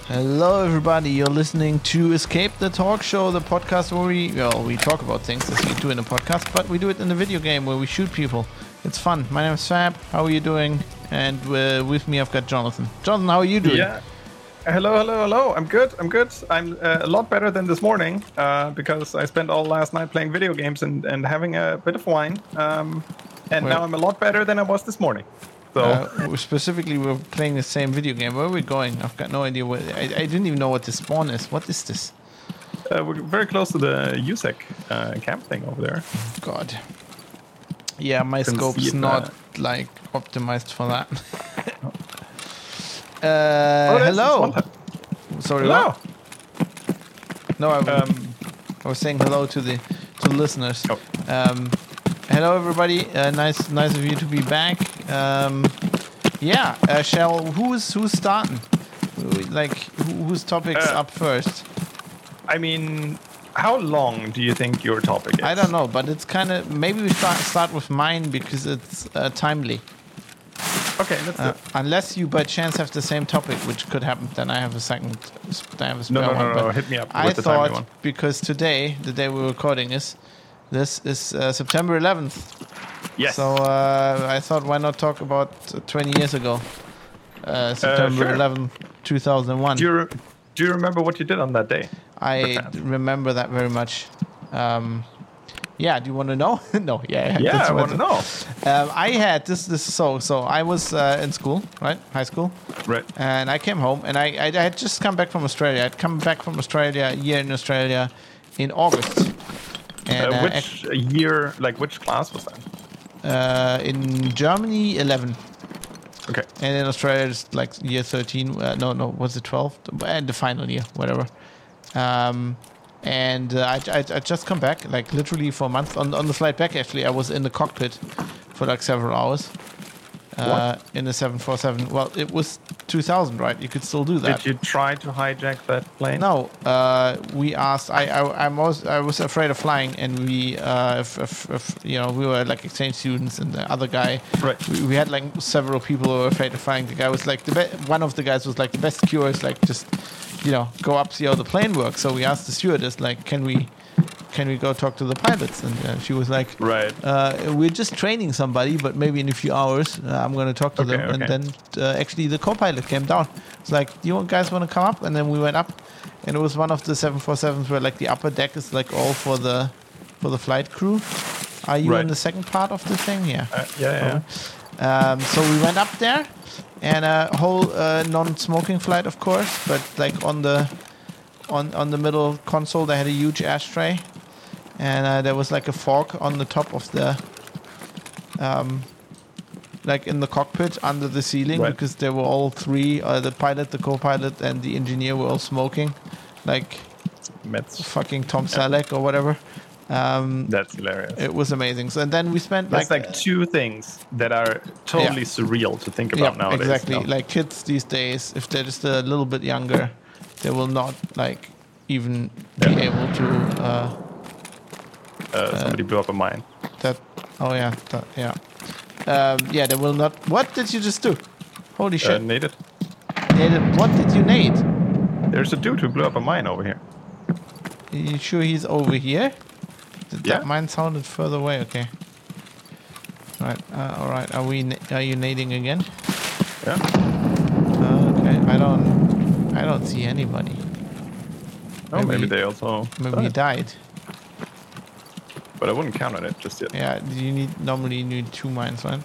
Hello, everybody. You're listening to Escape the Talk Show, the podcast where we talk about things as we do in a podcast, but we do it in a video game where we shoot people. It's fun. My name is Fab. How are you doing? And with me, I've got Jonathan. Jonathan, how are you doing? Yeah. Hello. I'm good. I'm a lot better than this morning because I spent all last night playing video games and having a bit of wine. Now I'm a lot better than I was this morning. So specifically, we're playing the same video game. Where are we going? I've got no idea. I didn't even know what the spawn is. What is this? we're very close to the USEC camp thing over there. God. Yeah, my scope's not like optimized for that. Hello. Sorry. Hello. What? No, I was saying hello to the listeners. Oh. Hello, everybody. Nice of you to be back. Who's starting? Like, whose topic's up first? I mean, how long do you think your topic is? I don't know, but it's kind of maybe we start with mine because it's timely. Okay, let's do it. Unless you by chance have the same topic, which could happen, then I have a spare one. No, hit me up with the timely one. Because today, the day we're recording this is September 11th. Yes. So I thought, why not talk about 20 years ago, September 11th, 2001. Do you remember what you did on that day? I remember that very much. Yeah, do you want to know? No, yeah. Yeah, I want to know. I had this. So I was in school, right? High school. Right. And I came home, and I had just come back from Australia. I'd come back from Australia, a year in Australia, in August. And which year, like which class was that? In Germany, 11. Okay. And in Australia, it's like year 13. No, was it 12? And the final year, whatever. And I just come back, like literally for a month. On the flight back, actually, I was in the cockpit for like several hours. In the 747. Well, it was 2000, right? You could still do that. Did you try to hijack that plane? No. We asked. I was afraid of flying, and we, we were like exchange students, and the other guy. Right. We had like several people who were afraid of flying. The guy was like one of the guys was like, the best cure is like just, go up, see how the plane works. So we asked the stewardess, like, can we go talk to the pilots? And she was like, right. We're just training somebody, but maybe in a few hours I'm going to talk to them. Okay. And then actually the co-pilot came down. It's like, do you guys want to come up? And then we went up, and it was one of the 747s where like the upper deck is like all for the flight crew. Are you in the second part of the thing? Yeah. Yeah. So we went up there, and a whole non-smoking flight, of course, but like on the middle console they had a huge ashtray. And there was like a fork on the top of the, like in the cockpit under the ceiling, right. Because they were all three, the pilot, the co-pilot, and the engineer were all smoking, like fucking Tom Selleck or whatever. That's hilarious. It was amazing. So and then we spent That's like two things that are totally surreal to think about nowadays. Exactly. Like kids these days, if they're just a little bit younger, they will not like even be able to. Somebody blew up a mine. They will not. What did you just do? Holy shit! Naded. What did you nade? There's a dude who blew up a mine over here. Are you sure he's over here? That mine sounded further away. Okay. Right. All right. Are you nading again? Yeah. Okay. I don't see anybody. Oh, maybe they also. Maybe he died. But I wouldn't count on it just yet. Yeah, normally you need 2 mines, right?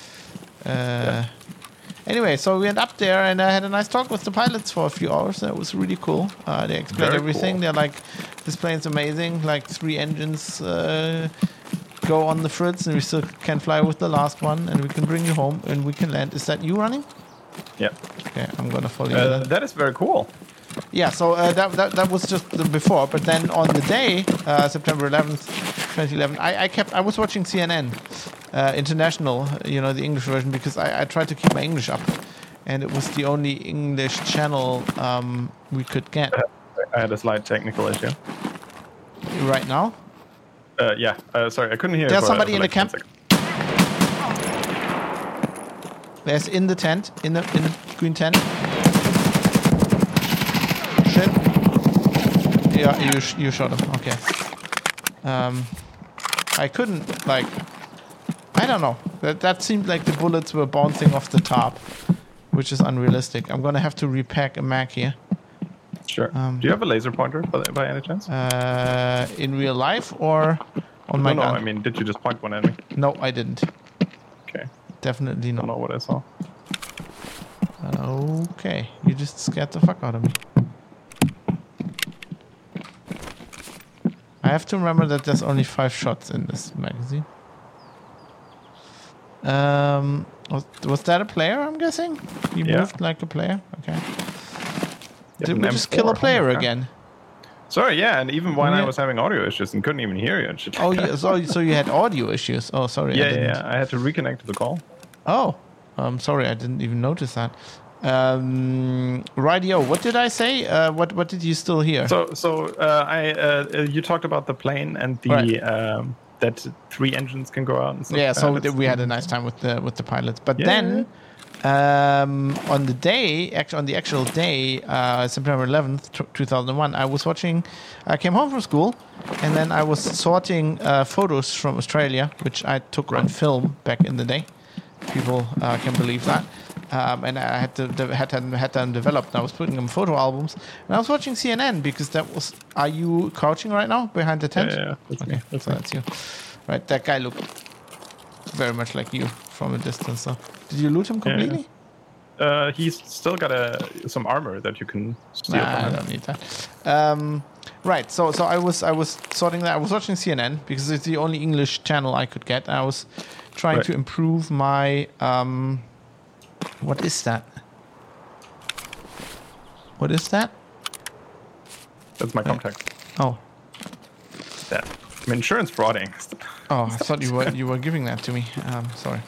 Anyway, so we went up there, and I had a nice talk with the pilots for a few hours. That was really cool. They explained everything. Cool. They're like, this plane's amazing. Like 3 engines go on the fritz, and we still can fly with the last one, and we can bring you home, and we can land. Is that you running? Yeah. Okay, I'm gonna follow you. That is very cool. Yeah, so that was just before, but then on the day, September 11th, 2011, I was watching CNN International, the English version, because I tried to keep my English up, and it was the only English channel we could get. I had a slight technical issue. Right now? Yeah. Sorry, I couldn't hear. There's somebody in the camp. There's in the tent, in the green tent. shit. Yeah, you shot him. Okay. I couldn't, like... I don't know. That seemed like the bullets were bouncing off the top, which is unrealistic. I'm gonna have to repack a mag here. Sure. Do you have a laser pointer by any chance? In real life or on my gun? No, I mean, did you just point one at me? No, I didn't. Okay. Definitely I don't not. know what I saw. Okay, you just scared the fuck out of me. I have to remember that there's only 5 shots in this magazine. Was that a player, I'm guessing? You moved like a player? Okay. Did we just kill a player again? Sorry, yeah, and even when I was having audio issues and couldn't even hear you and shit. Oh, yeah, so you had audio issues. Oh, sorry. Yeah, I had to reconnect to the call. Oh, I'm sorry, I didn't even notice that. Radio, what did I say? What did you still hear? You talked about the plane and the that 3 engines can go out and stuff. Yeah, so we had a nice time with the pilots. But then on the day, on the actual day, September 11th, 2001, I came home from school, and then I was sorting photos from Australia, which I took on film back in the day. People can believe that. And I had them developed. And I was putting them in photo albums, and I was watching CNN because that was. Are you crouching right now behind the tent? Yeah. Okay, so that's you. Right, that guy looked very much like you from a distance. So, did you loot him completely? Yeah. He's still got some armor that you can steal. I don't need that. Right, so I was sorting that. I was watching CNN because it's the only English channel I could get. I was trying to improve my. What is that? What is that? That's my contact. Oh. That. I'm insurance frauding. Oh, I thought you were giving that to me. Sorry.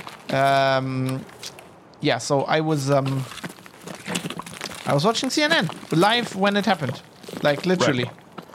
Yeah, so I was watching CNN live when it happened. Like literally.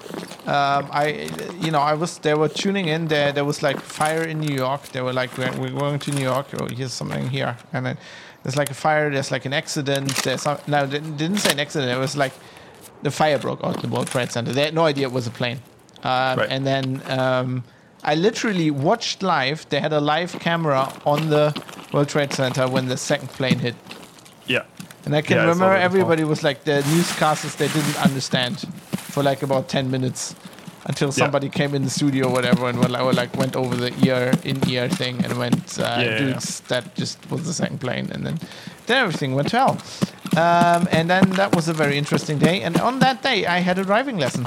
They were tuning in. There was like fire in New York. They were like, we're going to New York. Oh, here's something here. And then there's like a fire. There's like an accident. No, they didn't say an accident. It was like the fire broke out in the World Trade Center. They had no idea it was a plane. And then I literally watched live. They had a live camera on the World Trade Center when the second plane hit. Yeah. And I can remember everybody was like, the newscasters, they didn't understand for like about 10 minutes until somebody came in the studio or whatever and went over the in-ear thing and went, dudes, that just was the second plane. And then everything went to hell. And then that was a very interesting day. And on that day, I had a driving lesson.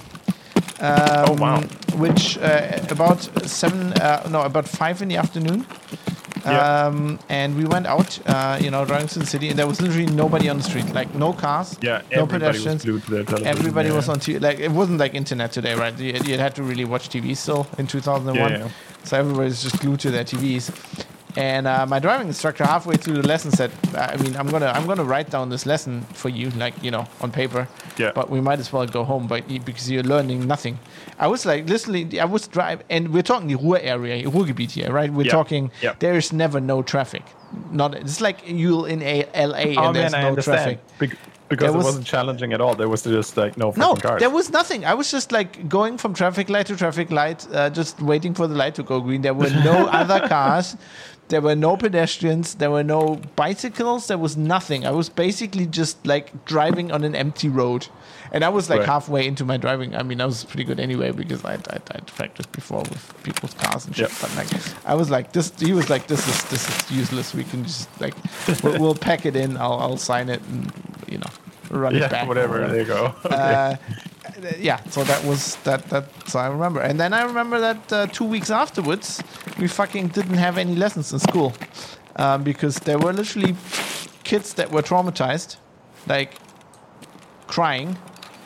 Which about 5 in the afternoon. And we went out, driving to the city, and there was literally nobody on the street, like no cars, no pedestrians. Was glued to their television. Everybody was on TV. Like it wasn't like internet today, right? You had to really watch TV still in 2001. So everybody's just glued to their TVs. And my driving instructor, halfway through the lesson, said, I'm gonna write down this lesson for you, on paper. Yeah. But we might as well go home, because you're learning nothing. I was like, literally, I was driving, and we're talking the Ruhr area, Ruhrgebiet here, right? We're talking, there is never no traffic. It's like you in LA and there's no traffic. Because it wasn't challenging at all. There was just like no fucking cars. There was nothing. I was just like going from traffic light to traffic light, just waiting for the light to go green. There were no other cars. There were no pedestrians. There were no bicycles. There was nothing. I was basically just like driving on an empty road. And I was like halfway into my driving. I mean, I was pretty good anyway because I'd practiced before with people's cars and shit. But like, I was like, this. He was like, this is useless. We can just like, we'll pack it in. I'll sign it and run it back. Whatever. There you go. Okay. So that was that. So I remember, and then I remember that 2 weeks afterwards, we fucking didn't have any lessons in school because there were literally kids that were traumatized, like crying.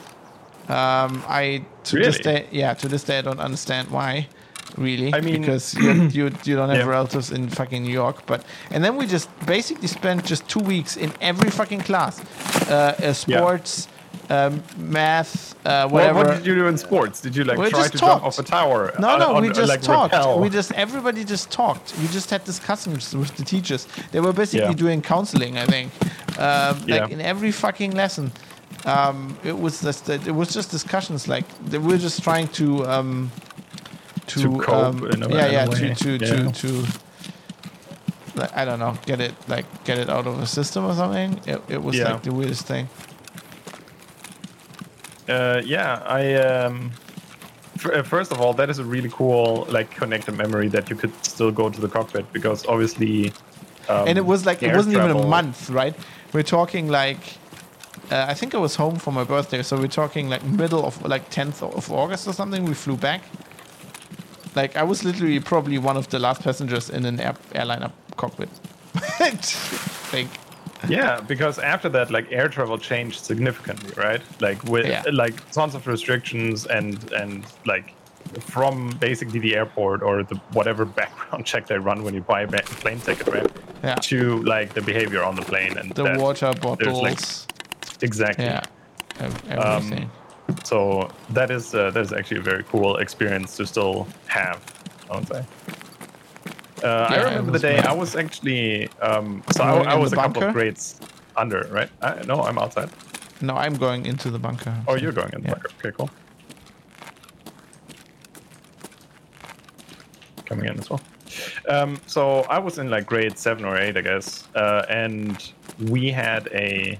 To this day I don't understand why. Really, I mean, because you don't have relatives in fucking New York, and then we just basically spent just 2 weeks in every fucking class, sports. Math, whatever. Well, what did you do in sports? Did you try to jump off a tower? No, we just talked. Everybody just talked. We just had discussions with the teachers. They were basically doing counseling, I think. In every fucking lesson. it was just discussions like they were just trying to cope in a way. To like, I don't know, get it out of the system or something. It was like the weirdest thing. First of all, that is a really cool like connected memory that you could still go to the cockpit, because obviously and it was like it wasn't travel. even a month, right? We're talking like I think I was home for my birthday, so we're talking like middle of like 10th of August or something. We flew back. Like I was literally probably one of the last passengers in an airliner cockpit. I think. Yeah, because after that, like air travel changed significantly, right? Like with like tons of restrictions and like from basically the airport or the whatever background check they run when you buy a plane ticket, right? Yeah. To like the behavior on the plane and the water bottles. Like, exactly. Yeah. Everything. So that is actually a very cool experience to still have, I would say. I remember the day I was actually I was a couple of grades under, right? No, I'm outside. No, I'm going into the bunker. Oh, you're going in the bunker. Okay, cool. Coming in as well. So I was in like grade 7 or 8, I guess, and we had a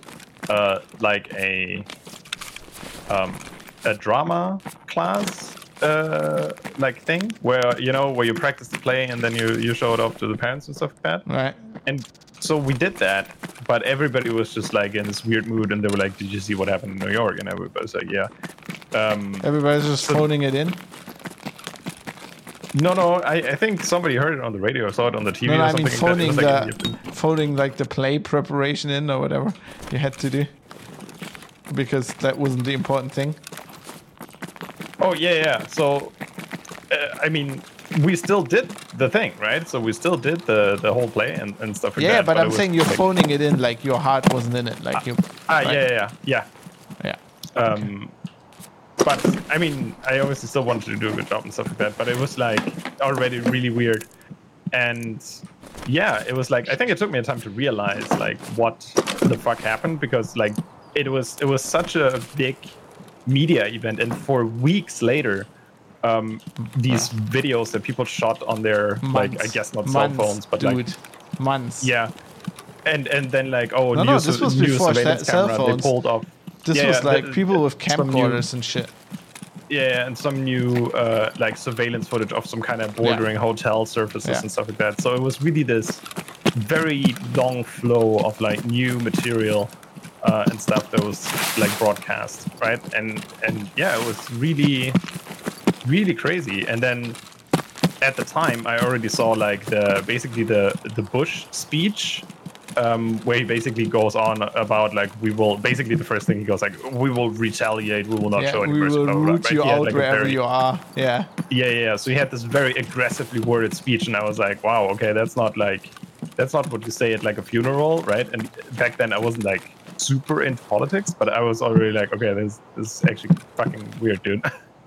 drama class like thing where you practice the play and then you show it off to the parents and stuff like that. Right. And so we did that, but everybody was just like in this weird mood, and they were like, "Did you see what happened in New York?" And everybody's like, "Yeah." Everybody's just phoning it in. No, I think somebody heard it on the radio or saw it on the TV or something. I mean phoning like the play preparation in or whatever you had to do, because that wasn't the important thing. Oh, yeah. So, I mean, we still did the thing, right? So we still did the whole play and stuff like that. Yeah, but I'm saying you're phoning it in like your heart wasn't in it. Like you. Right? Yeah. Okay. But, I mean, I obviously still wanted to do a good job and stuff like that, but it was like already really weird. And yeah, it was like, I think it took me a time to realize like what the fuck happened, because like it was such a big media event, and for weeks later these videos that people shot on their like, I guess not cell phones, but dude, like months. Yeah, and then like this was before surveillance cell camera phones. They pulled off. This was like people with camcorders and shit. Yeah, and some new like surveillance footage of some kind of bordering hotel surfaces and stuff like that. So it was really this very long flow of like new material and stuff that was like broadcast, right? And yeah, it was really, really crazy. And then at the time, I already saw like the Bush speech, where he basically goes on about like the first thing he goes like, we will retaliate, we will not show any mercy. We will root you out like wherever you are. Yeah. So he had this very aggressively worded speech, and I was like, wow, okay, that's not what you say at like a funeral, right? And back then I wasn't like super into politics, but I was already like, okay, this is actually fucking weird, dude.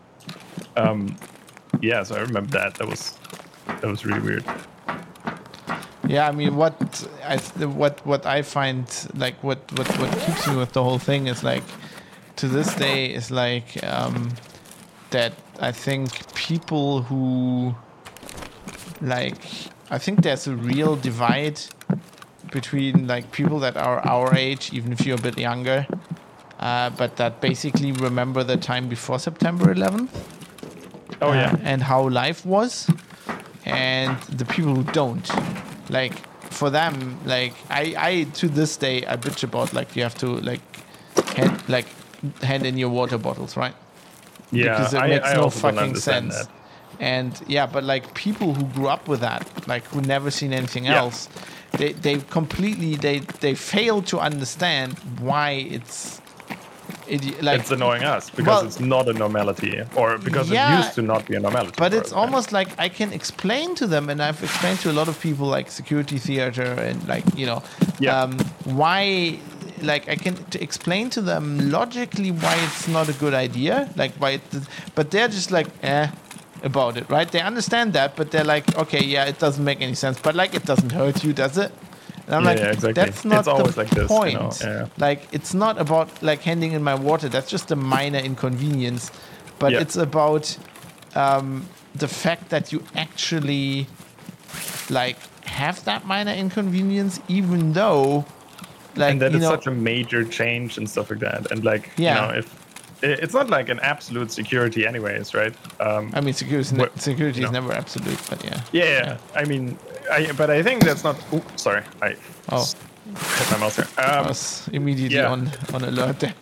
So I remember that was really weird. Yeah, I mean, what I find like what keeps me with the whole thing is like, to this day is like that I think people who like, I think there's a real divide between like people that are our age, even if you're a bit younger, but that basically remember the time before September 11th. Oh yeah. And how life was, and the people who don't. Like, for them, like I to this day I bitch about like you have to like hand in your water bottles, right? Yeah, because it makes no fucking sense. That. And yeah, but like people who grew up with that, like who never seen anything else, they completely they fail to understand why it's annoying us because it's not a normality, or because it used to not be a normality. But it's almost like I can explain to them, and I've explained to a lot of people like security theater and like why, like I can explain to them logically why it's not a good idea, like why, but they're just like about it, right? They understand that, but they're like, okay, yeah, it doesn't make any sense, but like it doesn't hurt you, does it? And I'm exactly. that's not it's always the like this, point. you know? Yeah. Like, it's not about like handing in my water. That's just a minor inconvenience. But it's about the fact that you actually like have that minor inconvenience, even though like, and that it's such a major change and stuff like that. And like, you know, if it's not like an absolute security anyways, right? I mean, security is never absolute, but yeah. I mean, but I think that's not. Oops, sorry, I hit my mouse here. I was immediately on alert there.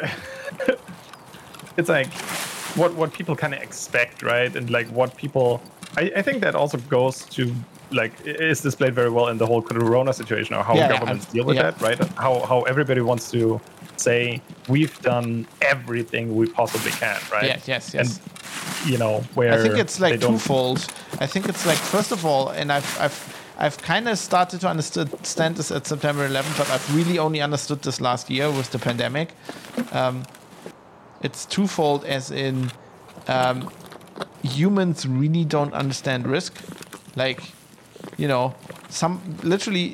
It's like what people kind of expect, right? And like what people, I think that also goes to like is displayed very well in the whole corona situation, or how governments deal with that, right? How everybody wants to say we've done everything we possibly can, right? Yes. And you know, where I think it's like twofold. I think it's like, first of all, and I've kind of started to understand this at September 11th, but I've really only understood this last year with the pandemic. It's twofold, as in humans really don't understand risk. Like, you know, somebody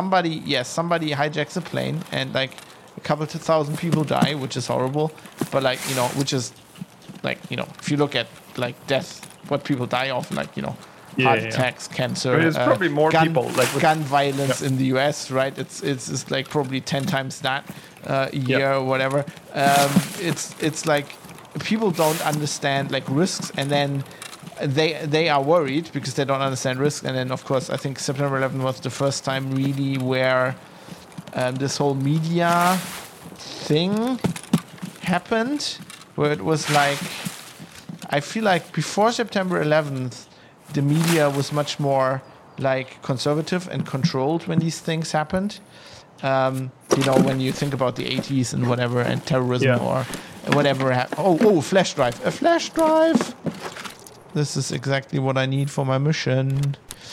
hijacks a plane and like a couple to thousand people die, which is horrible. But like, you know, which is like, you know, if you look at like death, what people die of, like, you know, heart attacks, cancer. But it's probably more people like gun violence in the US, right? It's like probably 10 times that a year or whatever. It's like people don't understand like risks, and then they are worried because they don't understand risk. And then of course I think September 11 was the first time really where this whole media thing happened, where it was like, I feel like before September 11th the media was much more like conservative and controlled when these things happened. You know, when you think about the 80s and whatever, and terrorism or whatever. A flash drive. This is exactly what I need for my mission.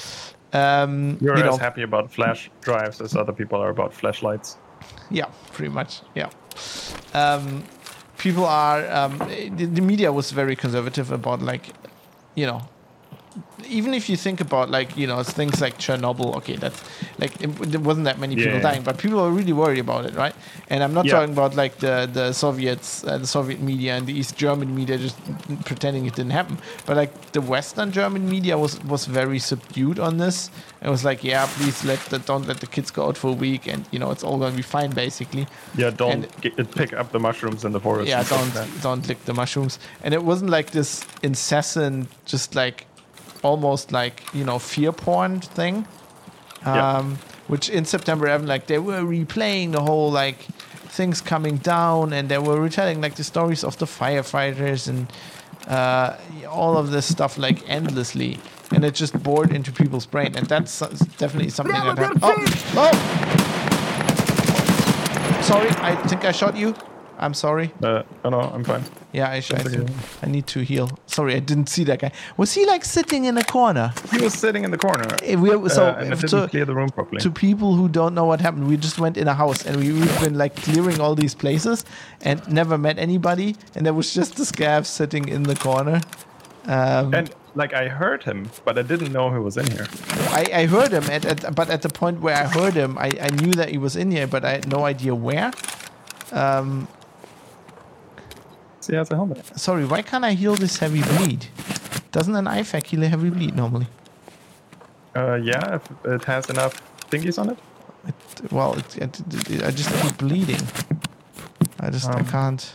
You're as happy about flash drives as other people are about flashlights. Yeah, pretty much. Yeah. People are. The media was very conservative about, like, you know, even if you think about, like, you know, things like Chernobyl, okay, that's like, there wasn't that many people dying, but people are really worried about it, right? And I'm not talking about like the Soviets, the Soviet media and the East German media just pretending it didn't happen, but like the Western German media was very subdued on this. It was like, yeah, please don't let the kids go out for a week, and you know, it's all gonna be fine, basically. Yeah, pick up the mushrooms in the forest. Yeah, don't lick the mushrooms. And it wasn't like this incessant, just like almost like, you know, fear porn thing, which in September 11, like, they were replaying the whole like things coming down, and they were retelling like the stories of the firefighters and all of this stuff like endlessly, and it just bored into people's brain, and that's definitely something that happened. Oh, sorry, I think I shot you. I'm sorry. No, I'm fine. Yeah, I need to heal. Sorry, I didn't see that guy. Was he like sitting in a corner? He was sitting in the corner. And it didn't clear the room properly. To people who don't know what happened, we just went in a house and we've been like clearing all these places and never met anybody. And there was just this guy sitting in the corner. And like, I heard him, but I didn't know he was in here. I heard him, but at the point where I heard him, I knew that he was in here, but I had no idea where. He has a helmet. Sorry, why can't I heal this heavy bleed? Doesn't an IFAK heal a heavy bleed normally? Yeah, if it has enough thingies on it. I just keep bleeding. I can't.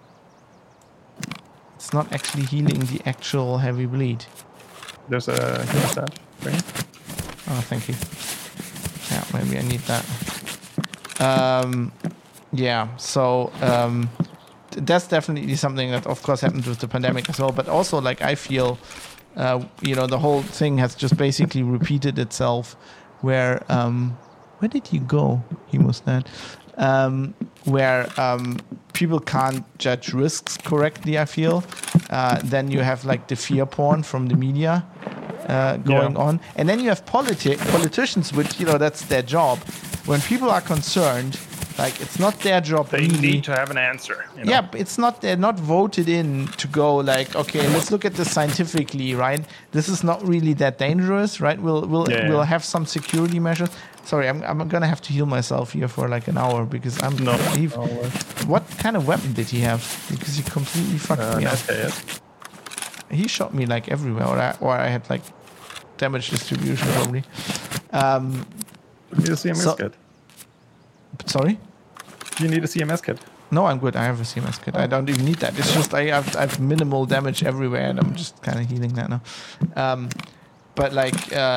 It's not actually healing the actual heavy bleed. There's a heal stat for you. Oh, thank you. Yeah, maybe I need that. Yeah, so that's definitely something that, of course, happened with the pandemic as well. But also, like, I feel, you know, the whole thing has just basically repeated itself. Where did he go? He was dead. Where people can't judge risks correctly, I feel. Then you have like the fear porn from the media going on, and then you have politicians, which, you know, that's their job. When people are concerned, Like, it's not their job. They really. need to have an answer. You know? Yeah, but they're not voted in to go like, okay, let's look at this scientifically, right? This is not really that dangerous, right? We'll have some security measures. Sorry, I'm gonna have to heal myself here for like an hour because I'm. No. What kind of weapon did he have? Because he completely fucked me up. He shot me like everywhere, or I had like damage distribution probably. You need a CMS kit. Sorry? You need a CMS kit. No, I'm good. I have a CMS kit. I don't even need that. It's just I have minimal damage everywhere, and I'm just kind of healing that now. But like,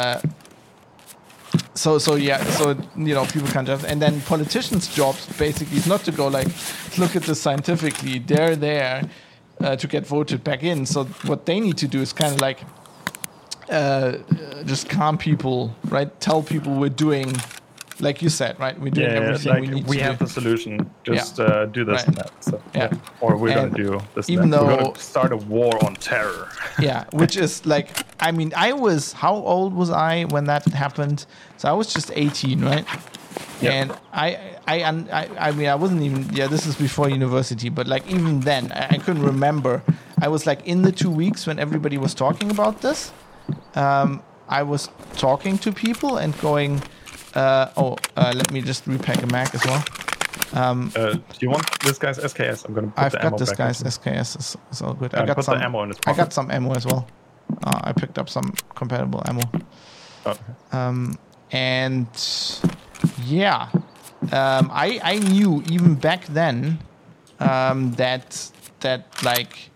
so people can't just. And then politicians' jobs basically is not to go like, look at this scientifically. They're there to get voted back in. So what they need to do is kind of like just calm people, right? Tell people we're doing. Like you said, right? We're doing everything like we need to do. We have the solution. Just do this Right. and that. So, Or we're going to do this even and that. though- We're going to start a war on terror. Yeah, which is like, I mean, how old was I when that happened? So I was just 18, right? Yeah. And I mean, I wasn't even, this is before university, but like even then, I couldn't remember. I was like in the 2 weeks when everybody was talking about this, I was talking to people and going, let me just repack a Mac as well. Do you want this guy's SKS? I'm going to put I've the got ammo this back guy's in. SKS. It's all good. Put the ammo in his I pocket. got some ammo as well. I picked up some compatible ammo. Okay. And yeah, I knew even back then that like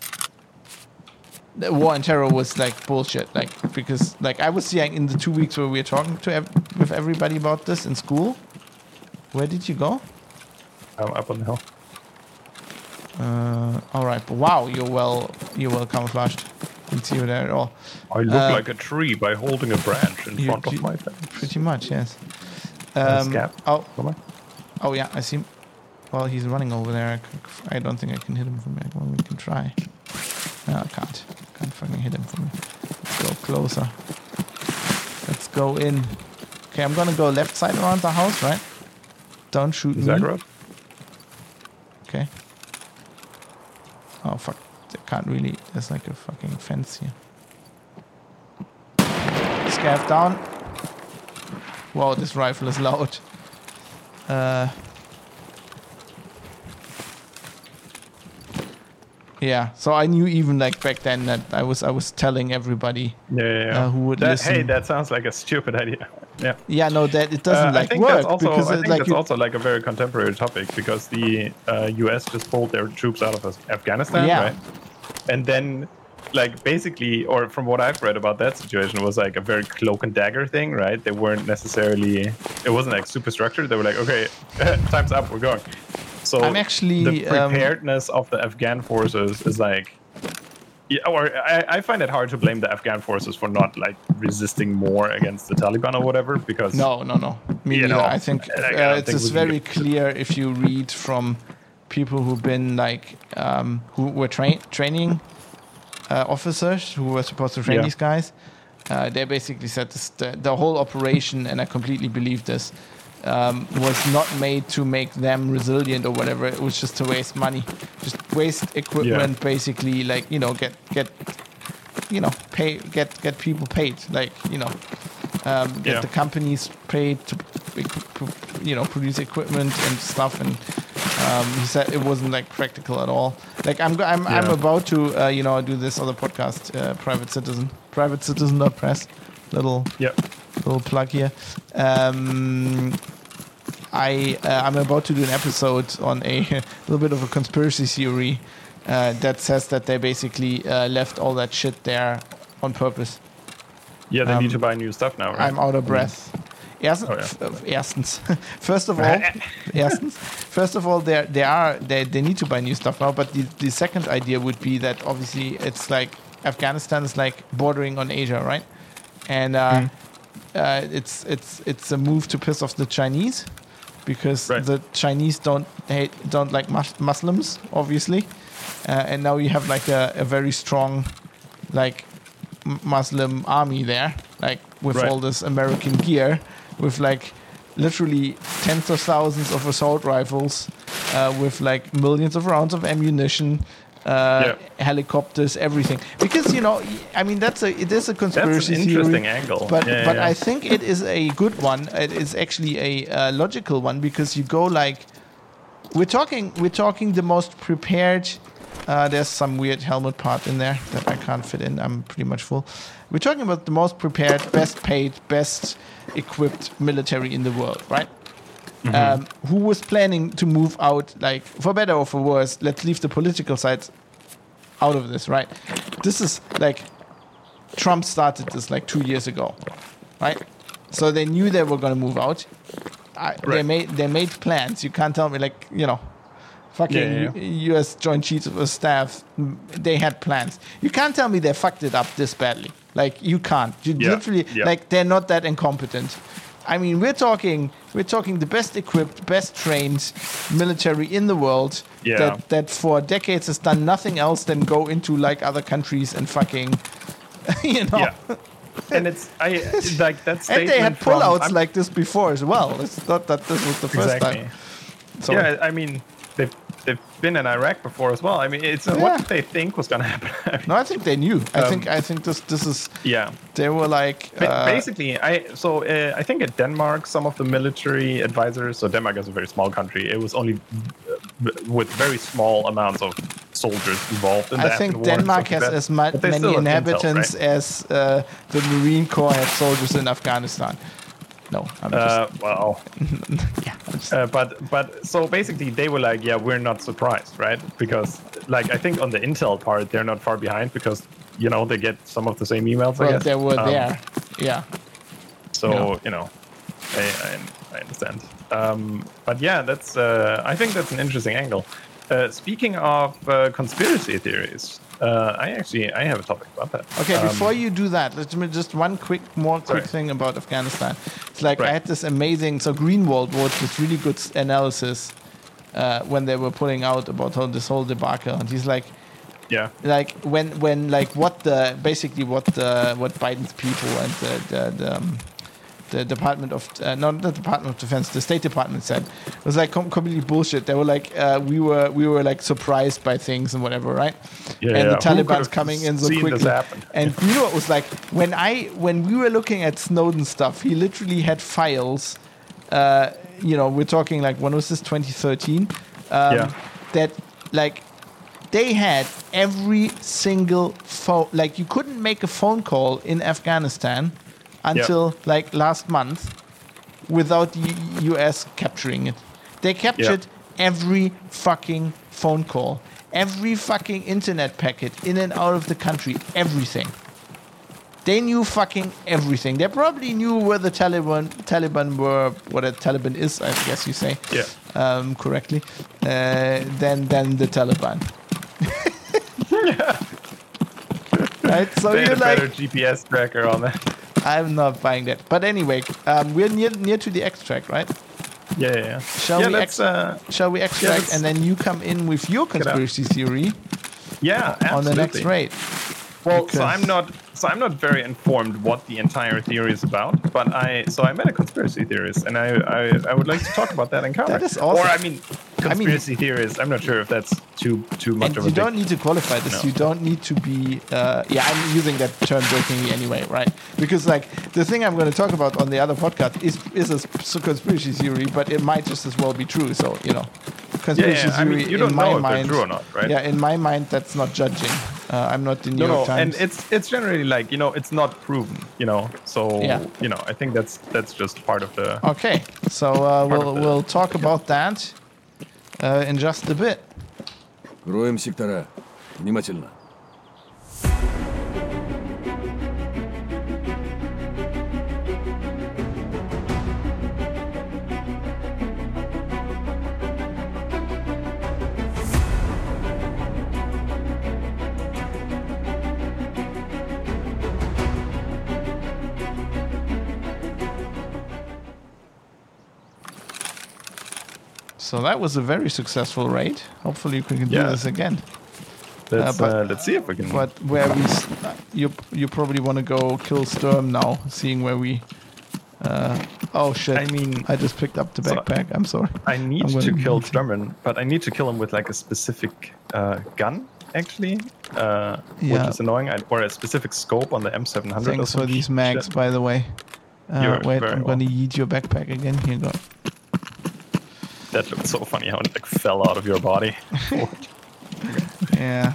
the war on terror was like bullshit, like because like I was seeing in the 2 weeks where we were talking with everybody about this in school. Where did you go? I'm up on the hill. All right, but wow, you're well camouflaged. Didn't see you there at all. I look like a tree by holding a branch in front of my face. Pretty much, yes. Scab. Come on. Oh yeah, I see him. Well, he's running over there. I don't think I can hit him from there. Well, we can try. No, I can't. Can't fucking hit him from here. Let's go closer. Let's go in. Okay, I'm gonna go left side around the house, right? Don't shoot me. Zagreb? Okay. Oh fuck! They can't really. There's like a fucking fence here. Scav down. Wow, this rifle is loud. Yeah, so I knew even like back then that I was telling everybody who would listen. Hey, that sounds like a stupid idea. Yeah. Yeah, no, that it doesn't I like think work that's also, because I think like that's also like a very contemporary topic because the US just pulled their troops out of Afghanistan, right? And then, like basically, or from what I've read about that situation, it was like a very cloak and dagger thing, right? They weren't necessarily. It wasn't like super structured. They were like, okay, time's up, we're going. So I'm actually the preparedness of the Afghan forces is like. Yeah, or I find it hard to blame the Afghan forces for not like resisting more against the Taliban or whatever because no. Me neither. I think it's very clear if you read from people who've been like who were training officers who were supposed to train these guys. They basically said this, the whole operation, and I completely believe this, was not made to make them resilient or whatever. It was just to waste money, just waste equipment, basically. Like get people paid, like get the companies paid to produce equipment and stuff. And he said it wasn't like practical at all. Like I'm about to do this other podcast, privatecitizen.press, little plug here. I'm about to do an episode on a little bit of a conspiracy theory that says that they basically left all that shit there on purpose. Yeah, they need to buy new stuff now, right? I'm out of breath. First of all, they need to buy new stuff now. But the second idea would be that obviously it's like Afghanistan is like bordering on Asia, right? And it's a move to piss off the Chinese because the Chinese don't like Muslims, obviously, and now you have like a very strong like Muslim army there, like with all this American gear, with like literally tens of thousands of assault rifles with like millions of rounds of ammunition, helicopters, everything. Because I mean, it is a conspiracy That's an interesting angle. But I think it is a good one. It is actually a logical one because you go like, we're talking the most prepared. There's some weird helmet part in there that I can't fit in. I'm pretty much full. We're talking about the most prepared, best paid, best equipped military in the world, right? Mm-hmm. Who was planning to move out, like, for better or for worse, let's leave the political sides out of this, right? This is like, Trump started this like 2 years ago, right? So they knew they were going to move out. They made plans. You can't tell me, like, fucking U.S. Joint Chiefs of Staff, they had plans. You can't tell me they fucked it up this badly. Like, you can't. Literally, like, they're not that incompetent. I mean, we're talking the best equipped, best trained military in the world that for decades has done nothing else than go into like other countries and fucking, Yeah. And like that statement. And they had pullouts like this before as well. It's not that this was the first time. So, yeah, I mean, they've been in Iraq before as well. I mean, it's what did they think was going to happen? No, I think they knew. I think this is. Yeah. They were like. Basically, I think at Denmark, some of the military advisors. So Denmark is a very small country. It was only with very small amounts of soldiers involved in the Afghan war. I think Denmark has as many inhabitants as the Marine Corps had soldiers in Afghanistan. No, I'm just... well, yeah. But so basically they were like, yeah, we're not surprised, right? Because like I think on the intel part they're not far behind because they get some of the same emails. Well, I guess. They were there, yeah. So I understand. But yeah, that's I think that's an interesting angle. Speaking of conspiracy theories. I have a topic about that. Okay, before you do that, let me just one quick thing about Afghanistan. It's like I had this amazing. So Greenwald wrote this really good analysis when they were putting out about this whole debacle, and he's like, like when like what Biden's people and the Department of not the Department of Defense, the State Department said it was like completely bullshit. They were like, we were like surprised by things and whatever, right? And the Taliban's coming in so quickly. And you know, it was like when we were looking at Snowden stuff, he literally had files. We're talking like when was this 2013? That like they had every single phone. Like you couldn't make a phone call in Afghanistan until like last month without the US capturing it. They captured every fucking phone call, every fucking internet packet in and out of the country, everything. They knew fucking everything. They probably knew where the Taliban were, what a Taliban is, I guess you say, correctly, than the Taliban. Right? So they had you're a like better GPS tracker on that. I'm not buying that. But anyway, we're near to the extract, right? Yeah. Shall we extract and then you come in with your conspiracy theory? Yeah, absolutely. On the next raid. Well, so I'm not very informed what the entire theory is about, but I met a conspiracy theorist, and I would like to talk about that in camera. That is awesome. Or I mean, conspiracy theorist. I'm not sure if that's too much of a. You don't need to qualify this. No. You don't need to be. I'm using that term jokingly anyway, right? Because like the thing I'm going to talk about on the other podcast is a conspiracy theory, but it might just as well be true. So conspiracy theory you don't in my know if mind, they're true or not, right? Yeah, in my mind, that's not judging. I'm not the New York Times. And it's generally like it's not proven, So I think that's just part of the. Okay, so we'll talk about that in just a bit. Роем сектора. Внимательно. So that was a very successful raid. Hopefully we can do this again. Let's see if we can. But where you probably want to go kill Sturm now, seeing where we Oh shit! I mean, I just picked up the so- backpack. I'm sorry. I need I'm to gonna kill need to- Sturman, but I need to kill him with like a specific gun, actually, which Yeah. is annoying, or a specific scope on the M700. or Thanks for some these mags, shit. by the way. You're Wait, very I'm gonna yeet your backpack again. Here you go. That looked so funny how it like fell out of your body. Yeah.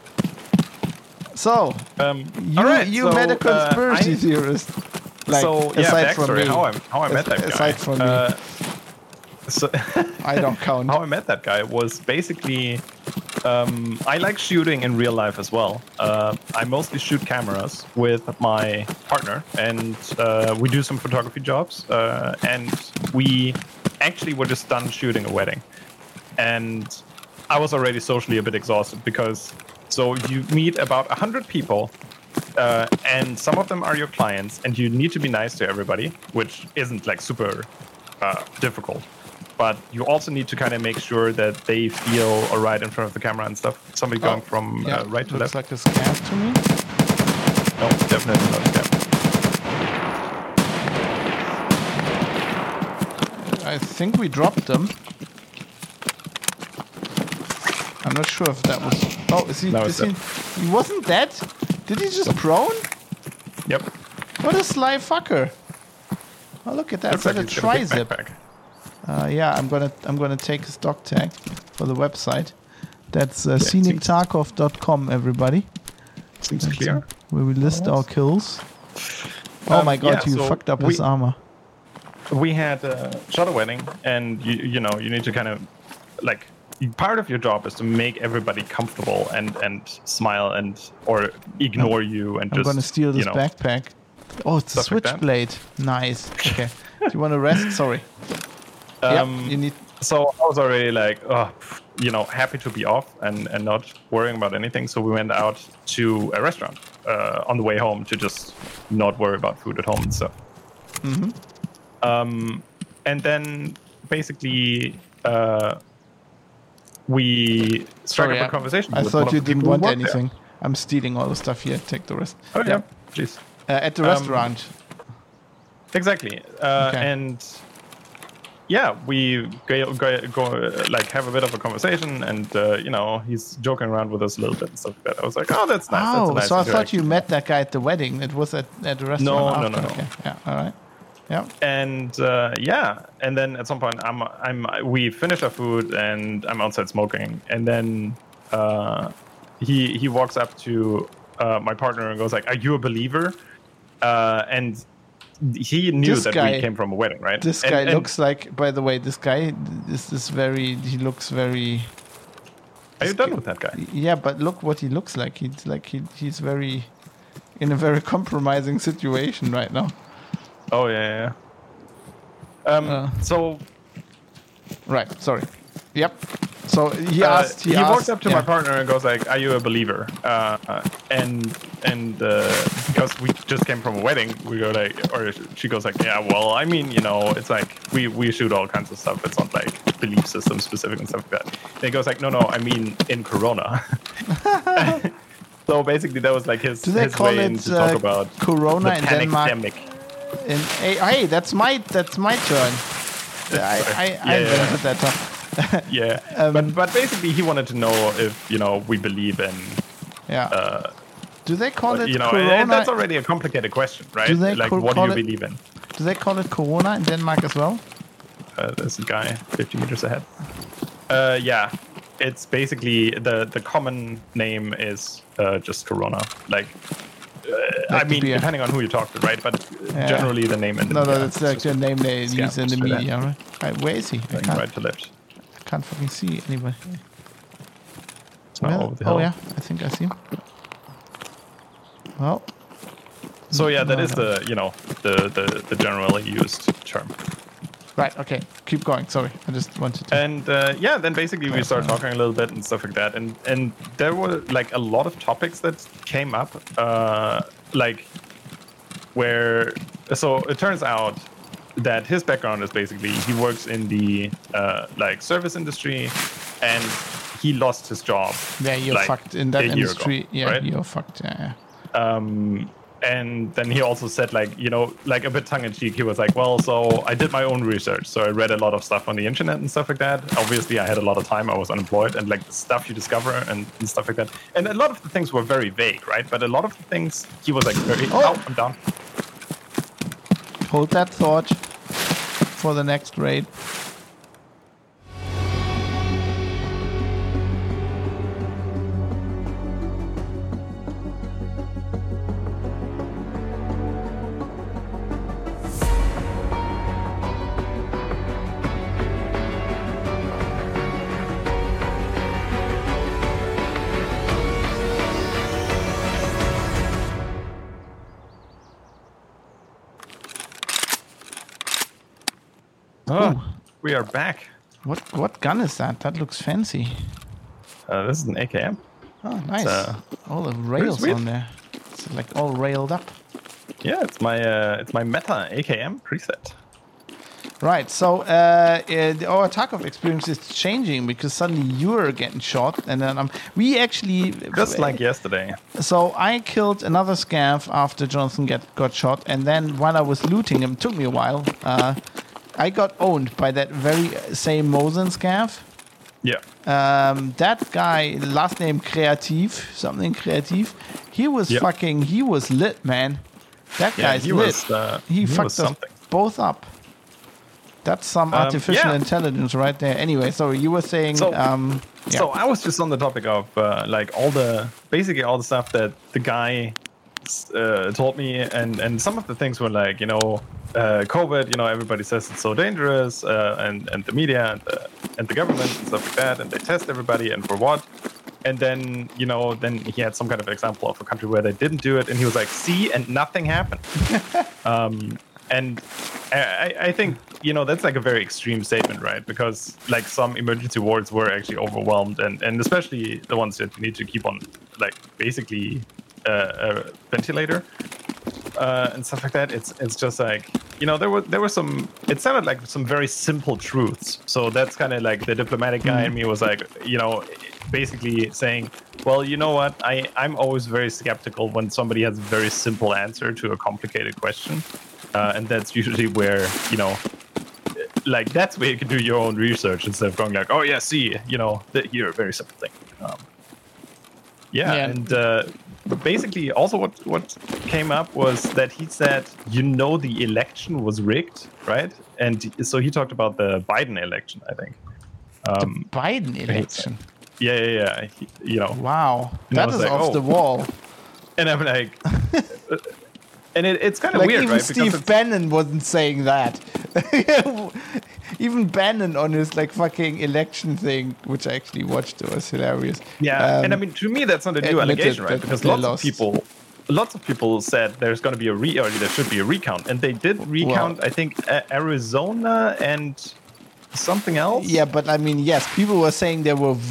So you all right, you met a conspiracy theorist. Like so yeah, aside from backstory, me. how I met that guy. Aside from me. So I don't count. how I met that guy was basically I like shooting in real life as well. I mostly shoot cameras with my partner, and we do some photography jobs. And we actually were just done shooting a wedding, and I was already socially a bit exhausted because so you meet about 100 people. And some of them are your clients, and you need to be nice to everybody, which isn't like super difficult. But you also need to kind of make sure that they feel all right in front of the camera and stuff. Somebody going from right to looks left. like a scam to me. No, definitely not a scam. I think we dropped them. I'm not sure if that was. Oh, is he? No, Is it's he wasn't dead? Did he just prone? Yep. What a sly fucker! Oh, look at that! Looks Is like that a he's got a big tri-zip? backpack. Yeah, I'm gonna take his dog tag for the website. That's seems- scenictarkov.com, everybody. Seems clear. Where we list our kills. Oh my god, yeah, you so fucked up his armor. We had shot a wedding, and you know you need to kind of like part of your job is to make everybody comfortable and smile and or ignore you and I'm just gonna steal this you know, backpack. Oh, it's a stuff like that. switchblade. Nice. Okay. Do you want to rest? Sorry. Yep, you need. So I was already like, you know, happy to be off and not worrying about anything. So we went out to a restaurant on the way home to just not worry about food at home and stuff. And then basically we struck Sorry, up a conversation. I with one thought of you the didn't people who want worked there. anything. I'm stealing all the stuff here. Take the rest. Oh yeah, please. At the restaurant. Exactly. And yeah, we go like have a bit of a conversation, and you know he's joking around with us a little bit and stuff like that. I was like, oh, that's nice. That's a Oh, nice so I thought interaction. you met that guy at the wedding. It was at the restaurant. No. after. Okay. Yeah. All right. Yeah. And yeah, and then at some point we finish our food and I'm outside smoking, and then he walks up to my partner and goes like, "Are you a believer?" And he knew This that guy- we came from a wedding, right? This And- guy and- looks like. By the way, this guy is very. He looks very. Are you done with that guy? Yeah, but look what he looks like. He's very in a very compromising situation right now. Oh yeah. So Right. Sorry. Yep. So he asked. he asked, walks up to yeah. my partner and goes like, "Are you a believer?" And because we just came from a wedding, we go like, or she goes like, "Yeah, well, I mean, you know, it's like we shoot all kinds of stuff. It's not like belief system specific and stuff like that." And he goes like, "No, I mean in Corona." So basically, that was like his Do they his call way it to talk about Corona the in Denmark? panic-demic. Hey, that's my turn. I invented that term. Yeah, but basically, he wanted to know if you know we believe in. Yeah. Do they call it You know, Corona? and that's already a complicated question, right? Do they Like, call what do you it- believe in? Do they call it Corona in Denmark as well? There's a guy 50 meters ahead. Yeah, it's basically the common name is just Corona. Like I the mean, beer. depending on who you talk to, right? But Yeah. generally, the name in the No, yeah, that's like the name they scam, use in the straight media, right? Right, where is he? I going can't, right to left. I can't fucking see anybody. It's not Well, over the hill. oh yeah, I think I see him. Well, So yeah, that is the you know the generally used term. right, okay, keep going. Sorry, I just wanted to. And yeah, then basically we started talking a little bit and stuff like that, and there were like a lot of topics that came up, like where. So it turns out that his background is basically he works in the like service industry, and he lost his job. Yeah, you're like, fucked in that a year industry. ago, Yeah, right? you're fucked. Yeah, yeah. And then he also said, like, you know, like a bit tongue-in-cheek, he was like, well, so I did my own research. So I read a lot of stuff on the internet and stuff like that. Obviously, I had a lot of time. I was unemployed. And, like, the stuff you discover and stuff like that. And a lot of the things were very vague, right? But a lot of the things, he was, like, very... Oh, I'm down. Hold that thought for the next raid. Oh, we are back. What gun is that? That looks fancy. This is an AKM. Oh, nice. All the rails on there. It's like all railed up. Yeah, it's my Meta AKM preset. Right. So our Tarkov experience is changing because suddenly you're getting shot, and then we actually just like yesterday. So I killed another scav after Jonathan got shot, and then while I was looting him, it took me a while. I got owned by that very same Mosin scav. Yeah. That guy, last name Creative, something Creative. He was he was lit, man. That guy's lit. He fucked us both up. That's some artificial intelligence right there. Anyway, so you were saying... So I was just on the topic of like basically all the stuff that the guy told me, and some of the things were like, you know, COVID, you know, everybody says it's so dangerous, and the media and the government and stuff like that, and they test everybody, and for what? And then, you know, then he had some kind of example of a country where they didn't do it, and he was like, see, and nothing happened. And I think, you know, that's like a very extreme statement, right? Because like some emergency wards were actually overwhelmed, and especially the ones that you need to keep on, like, basically a ventilator and stuff like that. It's just like, you know, there were some, it sounded like some very simple truths. So that's kind of like the diplomatic guy in me was like, you know, basically saying, well, you know what, I'm always very skeptical when somebody has a very simple answer to a complicated question. And that's usually where, you know, like that's where you can do your own research instead of going like, oh yeah, see, you know, here, a very simple thing. But basically also what came up was that he said, you know, the election was rigged, right? And so he talked about the Biden election, I think. The Biden election? Yeah. You know. Wow. That is like, off the wall. And I'm like... And it's kind of like weird, even right? Steve Bannon wasn't saying that. Even Bannon on his like fucking election thing, which I actually watched, it was hilarious. Yeah, and I mean, to me, that's not a new allegation, right? Because lots of people said there's going to be there should be a recount, and they did recount. Well, I think Arizona and something else. Yeah, but I mean, yes, people were saying there were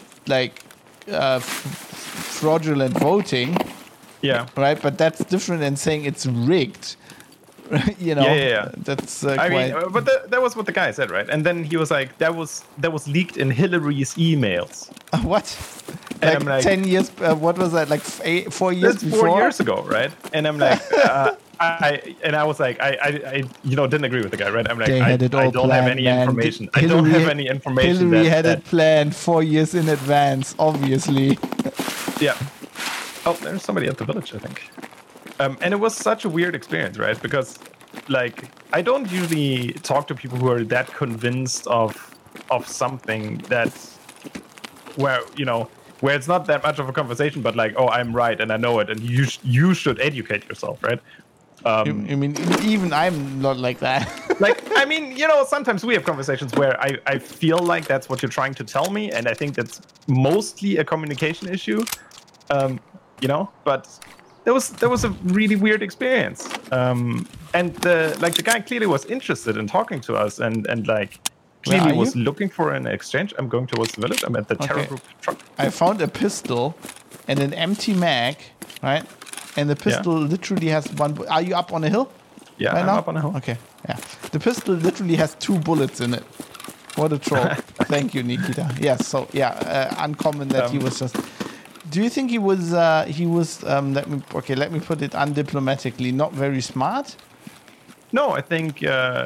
fraudulent voting. Yeah. Right, but that's different than saying it's rigged. You know. Yeah. That's. I mean, but that was what the guy said, right? And then he was like, "That was leaked in Hillary's emails." What? Like 10 years? What was that? Like 4 years before? 4 years ago, right? And I'm like, I was like, I you know, didn't agree with the guy, right? I'm like, I don't have any information. I don't have any information. Hillary had it planned 4 years in advance, obviously. Yeah. Oh, there's somebody at the village, I think. And it was such a weird experience, right? Because, like, I don't usually talk to people who are that convinced of something where it's not that much of a conversation, but like, oh, I'm right and I know it, and you should educate yourself, right? I mean, even I'm not like that. Like, I mean, you know, sometimes we have conversations where I feel like that's what you're trying to tell me, and I think that's mostly a communication issue. You know, but there was a really weird experience, and the guy clearly was interested in talking to us, and like clearly was looking for an exchange. I'm going towards the village. I'm at the Terror Group truck. I found a pistol and an empty mag, right? And the pistol literally has one. Are you up on a hill? Yeah, I'm up on a hill. Okay, yeah. The pistol literally has 2 bullets in it. What a troll! Thank you, Nikita. Yes, so uncommon that he was just. Do you think he was let me put it undiplomatically, not very smart? No, I think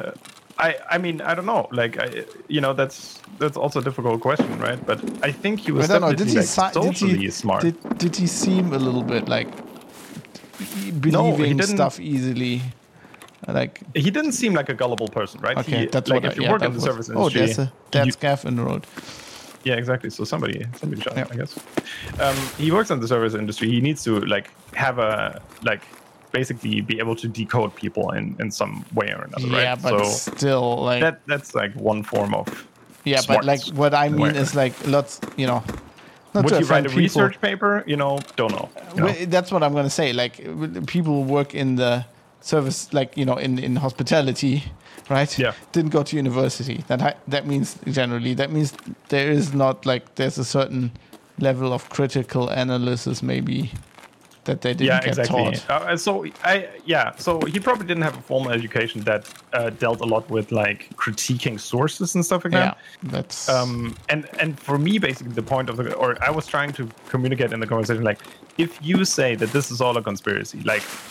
I mean I don't know. Like that's also a difficult question, right? But I think he was definitely socially smart. Did he seem a little bit like believing stuff easily? Like he didn't seem like a gullible person, right? Okay, that's like what if you work in the service industry. Oh, there's a dead scaff in the road. Yeah, exactly. So somebody shot him, I guess. He works in the service industry. He needs to have basically be able to decode people in some way or another, right? Yeah, but so still, like that's like one form of. Yeah, but like what I mean is like lots, Not would you write a research paper? Don't know. That's what I'm gonna say. Like people who work in the service, like in hospitality. Right? Yeah. Didn't go to university. That means there is not there's a certain level of critical analysis maybe that they didn't get taught. So he probably didn't have a formal education that dealt a lot with critiquing sources and stuff like that. Yeah, that's and for me basically the point of I was trying to communicate in the conversation if you say that this is all a conspiracy,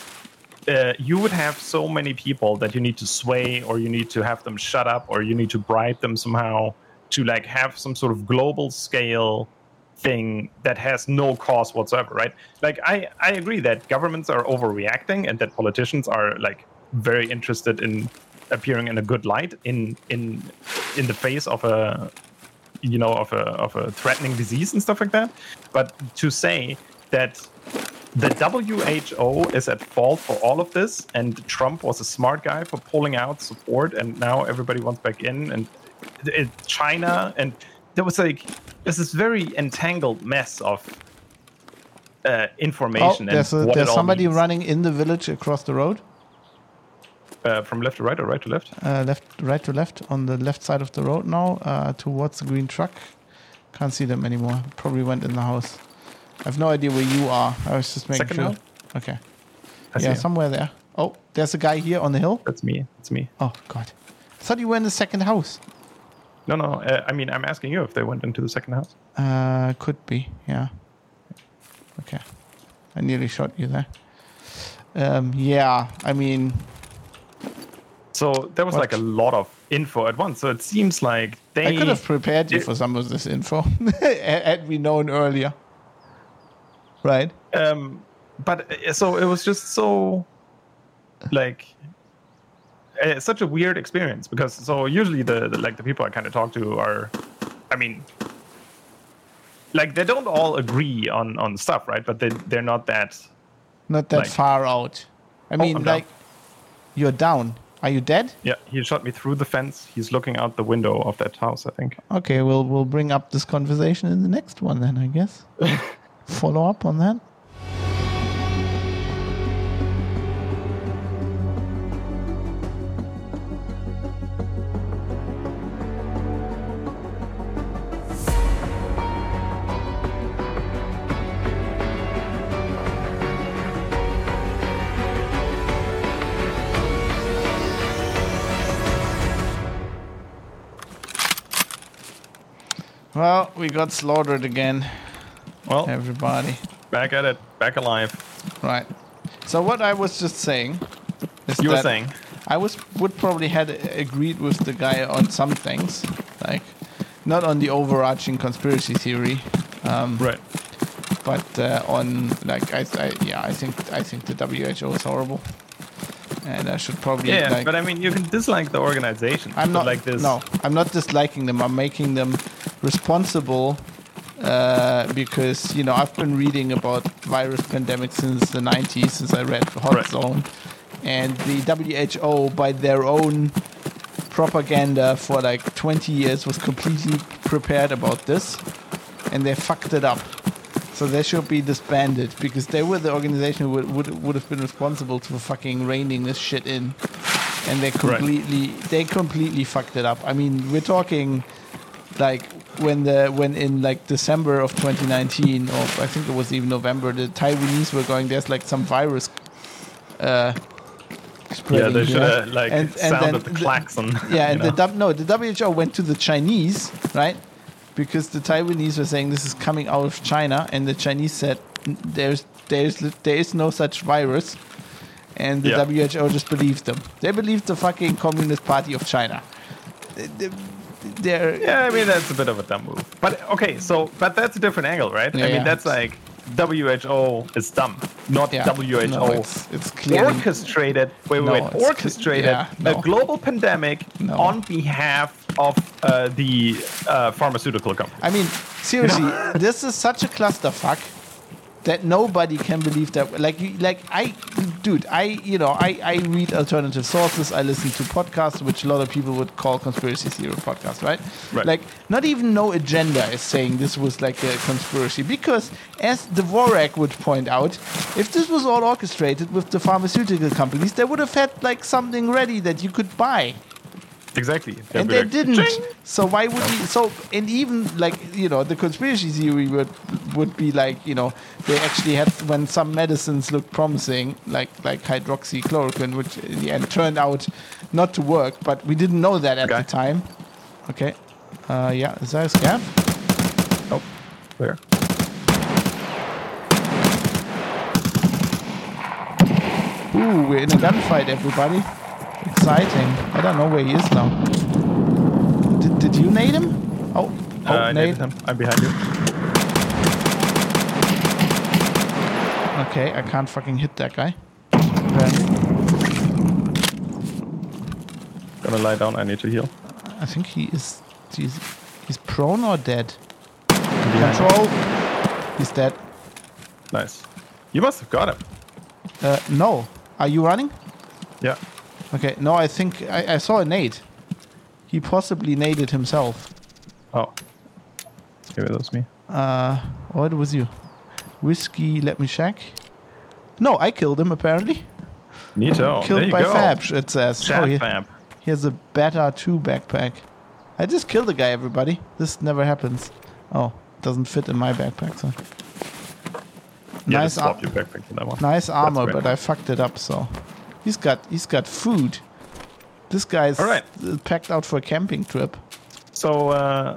you would have so many people that you need to sway, or you need to have them shut up, or you need to bribe them somehow to have some sort of global scale thing that has no cause whatsoever, right? I agree that governments are overreacting and that politicians are very interested in appearing in a good light in the face of a threatening disease and stuff like that. But to say that the WHO is at fault for all of this, and Trump was a smart guy for pulling out support, and now everybody wants back in, and China, and there was there's this very entangled mess of information. There's somebody running in the village across the road. From left to right or right to left? Right to left, on the left side of the road now, towards the green truck. Can't see them anymore. Probably went in the house. I have no idea where you are. I was just making sure. Okay. Somewhere there. Oh, there's a guy here on the hill. That's me. It's me. Oh, God. I thought you were in the second house. No. I mean, I'm asking you if they went into the second house. Could be, yeah. Okay. I nearly shot you there. I mean... So there was a lot of info at once. So it seems like I could have prepared you for some of this info had we known earlier. Right. But so it was just so such a weird experience, because usually the people I kind of talk to are, I mean, they don't all agree on stuff, right? But they're not that far out. I mean, you're down. Are you dead? Yeah, he shot me through the fence. He's looking out the window of that house, I think. Okay, we'll bring up this conversation in the next one then, I guess. Follow up on that. Well, we got slaughtered again. Well, everybody. Back at it. Back alive. Right. So what I was just saying is you were saying I would probably had agreed with the guy on some things, not on the overarching conspiracy theory, right? But on I think the WHO is horrible, and I should probably but I mean you can dislike the organization. I'm not like this. No, I'm not disliking them. I'm making them responsible. Because I've been reading about virus pandemics since the 90s, since I read Hot Zone, and the WHO, by their own propaganda for 20 years, was completely prepared about this, and they fucked it up. So they should be disbanded, because they were the organization who would have been responsible for fucking reining this shit in, and they completely fucked it up. I mean, we're talking when in December of 2019, or I think it was even November, the Taiwanese were going, there's some virus spreading. Yeah, they should have sounded the klaxon. Yeah, and the WHO went to the Chinese, right, because the Taiwanese were saying this is coming out of China, and the Chinese said there is no such virus, and the WHO just believed them. They believed the fucking Communist Party of China. Yeah, I mean, that's a bit of a dumb move. But okay, but that's a different angle, right? I mean, that's like WHO is dumb, not WHO. No, it's clearly orchestrated. Orchestrated a global pandemic on behalf of the pharmaceutical company. I mean, seriously, this is such a clusterfuck that nobody can believe that. I read alternative sources. I listen to podcasts, which a lot of people would call conspiracy theory podcasts, right? Like, not even No Agenda is saying this was like a conspiracy, because as Dvorak would point out, if this was all orchestrated with the pharmaceutical companies, they would have had like something ready that you could buy. Exactly. And they didn't. Ching! So why would we? So, and even like, the conspiracy theory would be like, they actually had, when some medicines looked promising, like hydroxychloroquine, which in the end turned out not to work, but we didn't know that at the time. Okay. Is that a scab? Oh, where? Ooh, we're in a gunfight, everybody. Exciting. I don't know where he is now. Did you nade him? Oh, I naded him. I'm behind you. Okay, I can't fucking hit that guy. Apparently. Gonna lie down. I need to heal. I think he's prone or dead. Control. He's dead. Nice. You must have got him. No. Are you running? Yeah. Okay, no, I think I saw a nade. He possibly naded himself. Oh. Maybe that was me. What was you? Whiskey, let me check. No, I killed him, apparently. Neato. Killed by Fab, it says. Fab. He has a Beta 2 backpack. I just killed a guy, everybody. This never happens. Oh, doesn't fit in my backpack, so. Yeah, nice swap your backpack for that one. Nice armor, but I fucked it up, so. He's got food. This guy's packed out for a camping trip. So,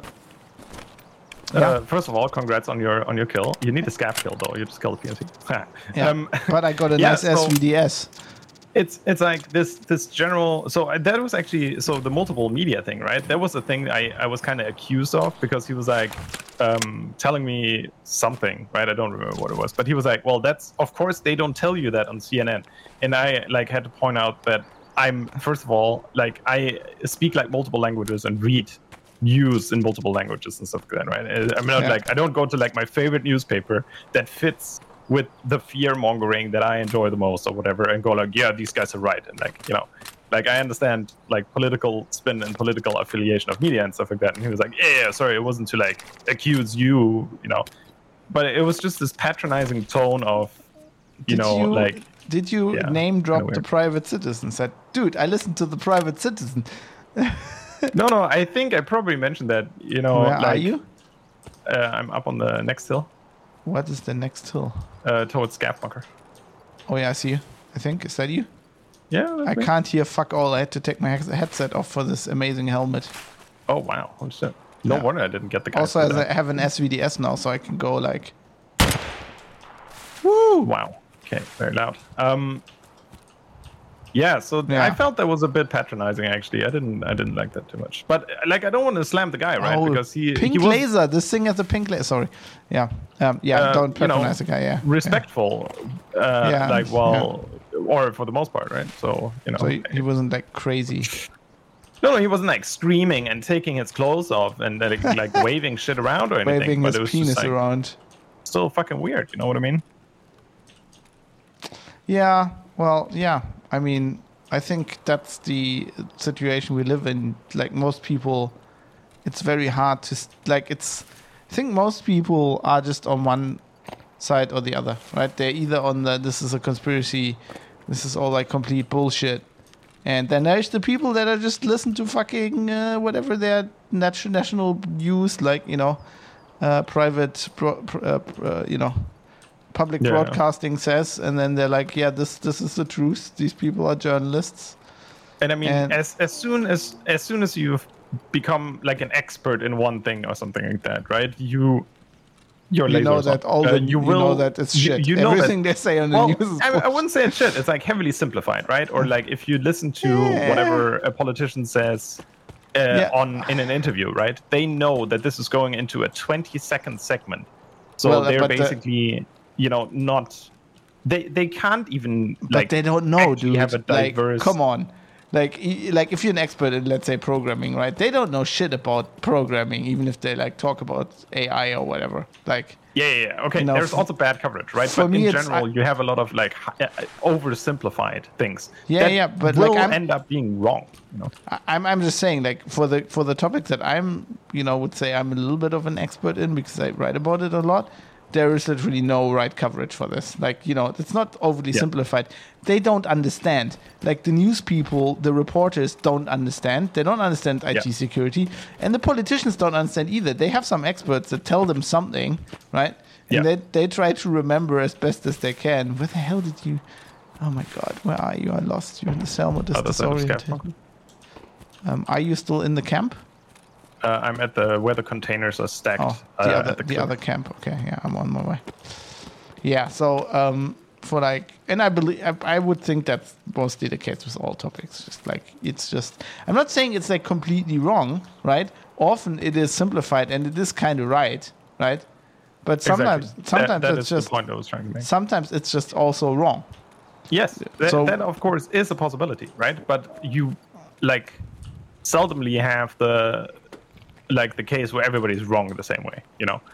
first of all, congrats on your kill. You need a scav kill though. You just killed a PMC. But I got a nice SVDS. It's like this general. So that was actually the multiple media thing, right? That was the thing I was kind of accused of, because he was like telling me something, right? I don't remember what it was, but he was like, well, that's, of course they don't tell you that on CNN, and I like had to point out that I'm, first of all, like, I speak like multiple languages and read news in multiple languages and stuff like that, right? I'm not like, I don't go to like my favorite newspaper that fits with the fear mongering that I enjoy the most or whatever, and go like, yeah, these guys are right, and like, like, I understand like political spin and political affiliation of media and stuff like that. And he was like, yeah, sorry, it wasn't to like accuse you, but it was just this patronizing tone of, Did you name drop the Private Citizen? Said, dude, I listened to the Private Citizen. No, I think I probably mentioned that, Where are you? I'm up on the next hill. What is the next hill? Towards Scav Bunker. Oh yeah, I see you. I think, is that you? Yeah. I can't hear fuck all. I had to take my headset off for this amazing helmet. Oh wow, holy shit. No wonder I didn't get the guy. Also, as I have an SVDS now, so I can go like... Woo! Wow. Okay, very loud. I felt that was a bit patronizing, actually. I didn't like that too much. But like, I don't want to slam the guy, right? Because he was laser. This thing has a pink laser. Sorry. Yeah. Don't patronize the guy. Yeah. Respectful. Or for the most part, right? So So he wasn't like crazy. No, he wasn't like screaming and taking his clothes off and like waving shit around or anything. Waving his penis just, around. Still fucking weird. You know what I mean? Yeah. Well, yeah. I mean, I think that's the situation we live in. Like, most people, it's very hard to, like, I think most people are just on one side or the other, right? They're either on this is a conspiracy, this is all like complete bullshit. And then there's the people that are just listen to fucking whatever their national news, like, private, public broadcasting says, and then they're like, yeah, this is the truth. These people are journalists. And I mean, as soon as you become like an expert in one thing or something like that, right? You're you know that all the you know that it's shit. You know everything they say on the news is I wouldn't say it's shit. It's like heavily simplified, right? Or like if you listen to whatever a politician says in an interview, right? They know that this is going into a 20-second segment, so they're basically not. They can't even but they don't know, dude. Have a diverse, come on. Like if you're an expert in, let's say, programming, right? They don't know shit about programming, even if they like talk about AI or whatever. Like yeah. Okay, there's also bad coverage, right? But in general, you have a lot of like oversimplified things. But will like end up being wrong. I'm just saying, like for the topic that I'm would say I'm a little bit of an expert in because I write about it a lot. There is literally no right coverage for this. Like, it's not overly simplified. They don't understand. Like, the news people, the reporters don't understand. They don't understand IT security. And the politicians don't understand either. They have some experts that tell them something, right? And they try to remember as best as they can. Where the hell did you... Oh, my God. Where are you? I lost you in the cell. Disoriented. Are you still in the camp? I'm at where the containers are stacked. The other camp. Okay, yeah, I'm on my way. Yeah, so I would think that's mostly the case with all topics. I'm not saying it's like completely wrong, right? Often it is simplified and it is kind of right? But sometimes that it's is just the point I was trying to make. Sometimes it's just also wrong. Yes, that of course is a possibility, right? But you seldomly have the case where everybody's wrong the same way,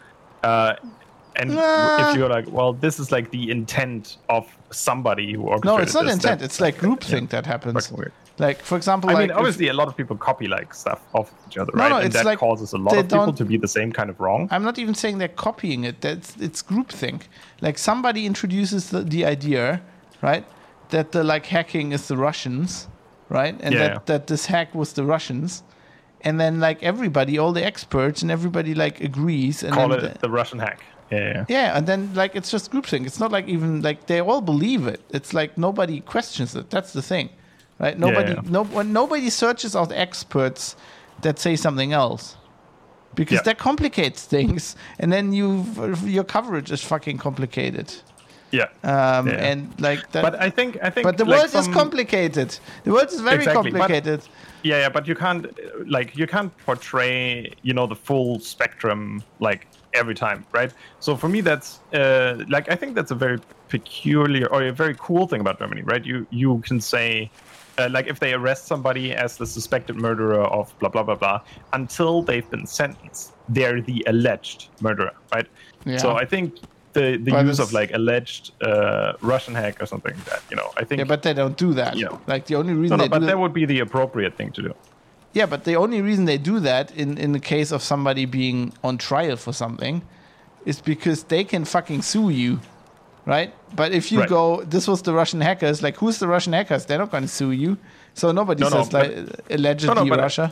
if you're like, well, this is like the intent of somebody who orchestrated. No, it's not intent. It's like groupthink that happens. Weird. Like, for example, I mean, obviously, a lot of people copy stuff off each other, right? And that causes a lot of people to be the same kind of wrong. I'm not even saying they're copying it. It's groupthink. Like, somebody introduces the idea, right, that the hacking is the Russians, right, and that this hack was the Russians. And then, everybody, all the experts and everybody, agrees. And call it the Russian hack. Yeah. Yeah, and then, it's just groupthink. It's not even, they all believe it. It's nobody questions it. That's the thing, right? Nobody searches out experts that say something else. Because that complicates things. And then your coverage is fucking complicated. Yeah. And, that... But I think... But the world is complicated. The world is very complicated. But you can't portray, the full spectrum, every time, right? So for me, that's, I think that's a very peculiar or a very cool thing about Germany, right? You can say, if they arrest somebody as the suspected murderer of blah, blah, blah, blah, until they've been sentenced, they're the alleged murderer, right? Yeah. So I think the use of alleged Russian hack or something like that, I think. Yeah, but they don't do that. The only reason that would be the appropriate thing to do. Yeah, but the only reason they do that in the case of somebody being on trial for something is because they can fucking sue you, right? But if you go, this was the Russian hackers, who's the Russian hackers? They're not going to sue you. So nobody says allegedly Russia.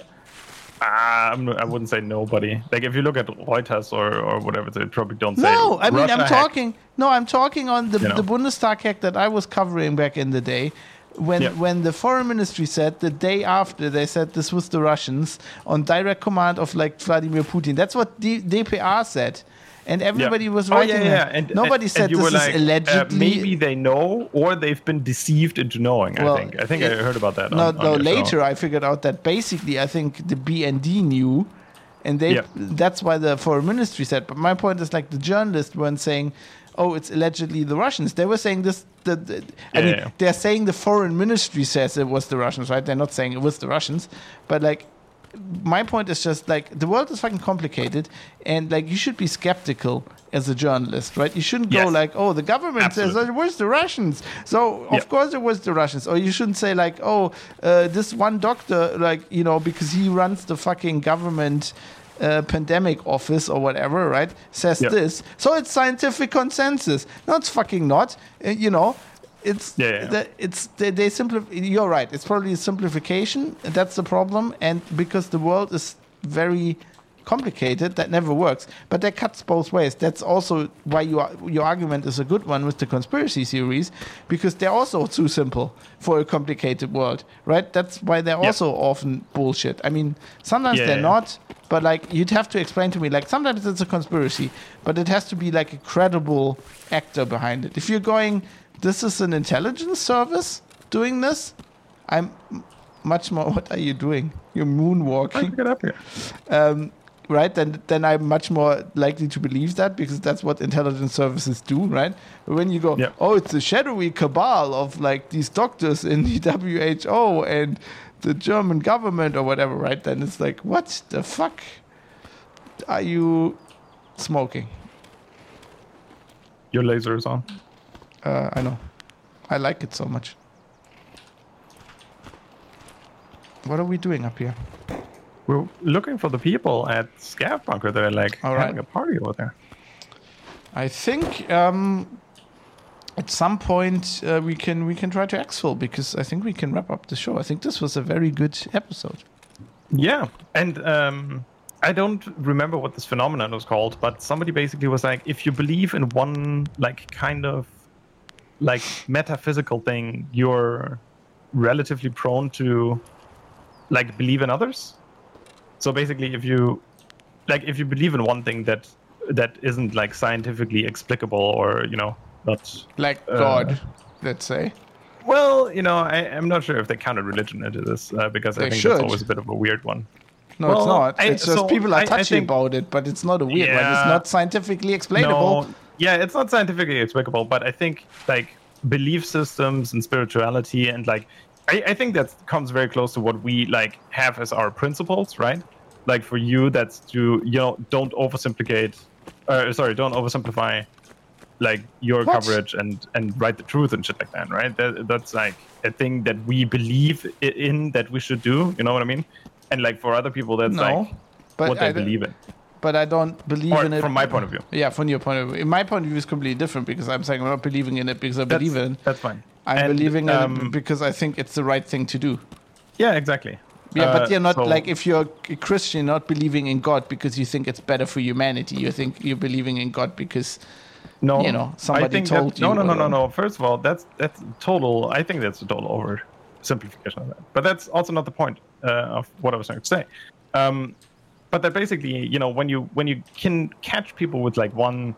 I wouldn't say nobody. If you look at Reuters or whatever, they probably don't say. No, I mean, I'm talking on the Bundestag hack that I was covering back in the day. When the foreign ministry said the day after, they said this was the Russians on direct command of Vladimir Putin. That's what DPR said. And everybody was writing that. And nobody said this is allegedly. Maybe they know, or they've been deceived into knowing. I think I heard about that. Later I figured out that basically I think the BND knew, and that's why the foreign ministry said. But my point is, the journalists weren't saying, "Oh, it's allegedly the Russians." They were saying this. They're saying the foreign ministry says it was the Russians, right? They're not saying it was the Russians, but my point is just the world is fucking complicated, and you should be skeptical as a journalist, right? You shouldn't go oh, the government says it was the Russians, so of course it was the Russians. Or you shouldn't say this one doctor, because he runs the fucking government pandemic office or whatever, right? Says this, so it's scientific consensus. No, it's fucking not. They simplify. You're right. It's probably a simplification. That's the problem, and because the world is very complicated, that never works. But that cuts both ways. That's also why your argument is a good one with the conspiracy theories, because they're also too simple for a complicated world, right? That's why they're also often bullshit. I mean, sometimes they're not, but like you'd have to explain to me, like sometimes it's a conspiracy, but it has to be like a credible actor behind it. If you're going, this is an intelligence service doing this, I'm much more, what are you doing? You're moonwalking. Get up here. Right, then I'm much more likely to believe that, because that's what intelligence services do, right? But when you go, oh, it's a shadowy cabal of like these doctors in the WHO and the German government or whatever, right? Then it's like, what the fuck are you smoking? Your laser is on. I know. I like it so much. What are we doing up here? We're looking for the people at Scav Bunker that are like having a party over there. I think at some point we can try to exfil, because I think we can wrap up the show. I think this was a very good episode. Yeah, and I don't remember what this phenomenon was called, but somebody basically was like, if you believe in one like kind of like metaphysical thing, you're relatively prone to like believe in others. So basically, if you believe in one thing that isn't like scientifically explicable, or not like God, let's say. Well, I'm not sure if they counted religion into this, because I think that's always a bit of a weird one. No, it's not. It's just people are touchy about it, but it's not a weird one. It's not scientifically explainable. No, yeah, it's not scientifically explicable, but I think like belief systems and spirituality and like. I think that comes very close to what we like have as our principles, right? Like for you, that's to don't oversimplify like your coverage and write the truth and shit like that, right? That's like a thing that we believe in that we should do. You know what I mean? And like for other people, that's what they believe in. But I don't believe in it. From my point of view. Yeah, from your point of view. In my point of view, is completely different, because I'm saying I'm not believing in it because I believe in it. That's fine. I'm believing in it because I think it's the right thing to do. Yeah, exactly. Yeah, but you're not like, if you're a Christian, not believing in God because you think it's better for humanity. You think you're believing in God because somebody told you. No. First of all, that's total. I think that's a total oversimplification of that. But that's also not the point of what I was trying to say. But that basically, when you can catch people with like one,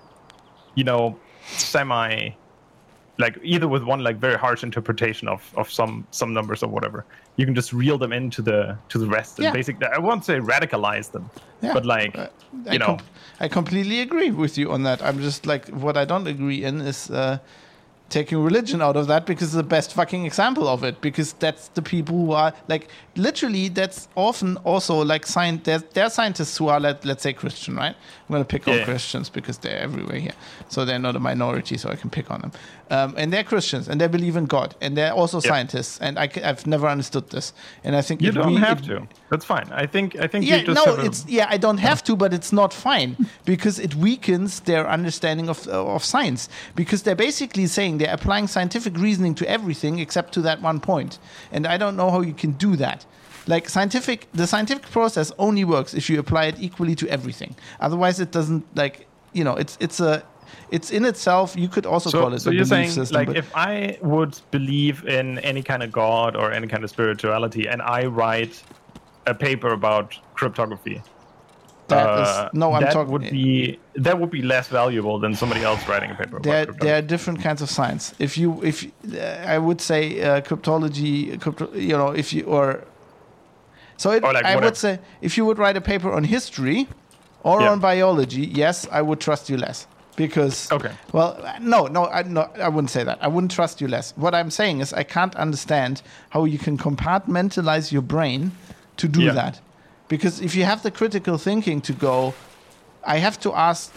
semi. Like either with one like very harsh interpretation of some numbers or whatever, you can just reel them into the rest and basically, I won't say radicalize them, but like I completely agree with you on that. I'm just like, what I don't agree in is taking religion out of that, because it's the best fucking example of it, because that's the people who are like, literally, that's often also like there are scientists who are let's say Christian, right? I'm going to pick on Christians because they're everywhere here, so they're not a minority, so I can pick on them. And they're Christians and they believe in God, and they're also scientists, and I've never understood this, and I think you don't have to. That's fine. I think you just I don't have to, but it's not fine, because it weakens their understanding of science, because they're basically saying they're applying scientific reasoning to everything except to that one point, and I don't know how you can do that. Like the scientific process only works if you apply it equally to everything. Otherwise, it doesn't it's in itself. You could also call it. So you're saying, system, like, if I would believe in any kind of God or any kind of spirituality, and I write a paper about cryptography, that would be less valuable than somebody else writing a paper about cryptography. There are different kinds of science. If I would say cryptology, I would say if you would write a paper on history or on biology, yes, I would trust you less. Because, I wouldn't say that. I wouldn't trust you less. What I'm saying is I can't understand how you can compartmentalize your brain to do that. Because if you have the critical thinking to go, I have to ask,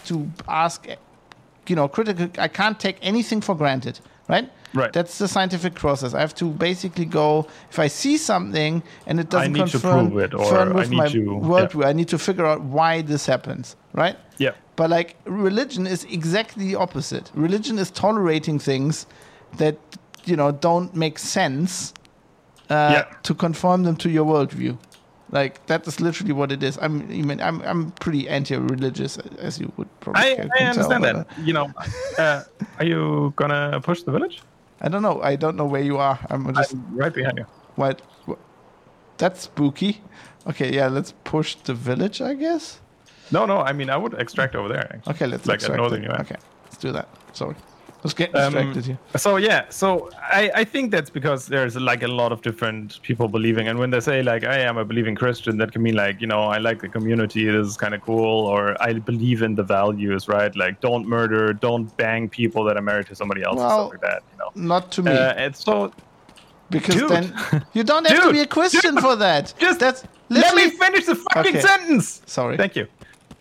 critical, I can't take anything for granted, right? Right. That's the scientific process. I have to basically go, if I see something and it doesn't confirm with my worldview, I need to figure out why this happens, right? Yeah. But like religion is exactly the opposite. Religion is tolerating things that, don't make sense to conform them to your worldview. Like that is literally what it is. I'm pretty anti-religious, as you would probably. I understand tell, that. You know, are you gonna push the village? I don't know. I don't know where you are. I'm right behind you. What? That's spooky. Okay, yeah. Let's push the village, I guess. No. I mean, I would extract over there. Actually. Okay, let's like extract. Okay, let's do that. Sorry. Let's get distracted here. So I think that's because there's like a lot of different people believing, and when they say like I am a believing Christian, that can mean like, you know, I like the community, this is kind of cool, or I believe in the values, right? Like don't murder, don't bang people that are married to somebody else, and stuff like that. You know, not to me. It's so because dude. then you don't have to be a Christian for that. Let me finish the fucking sentence. Sorry. Thank you.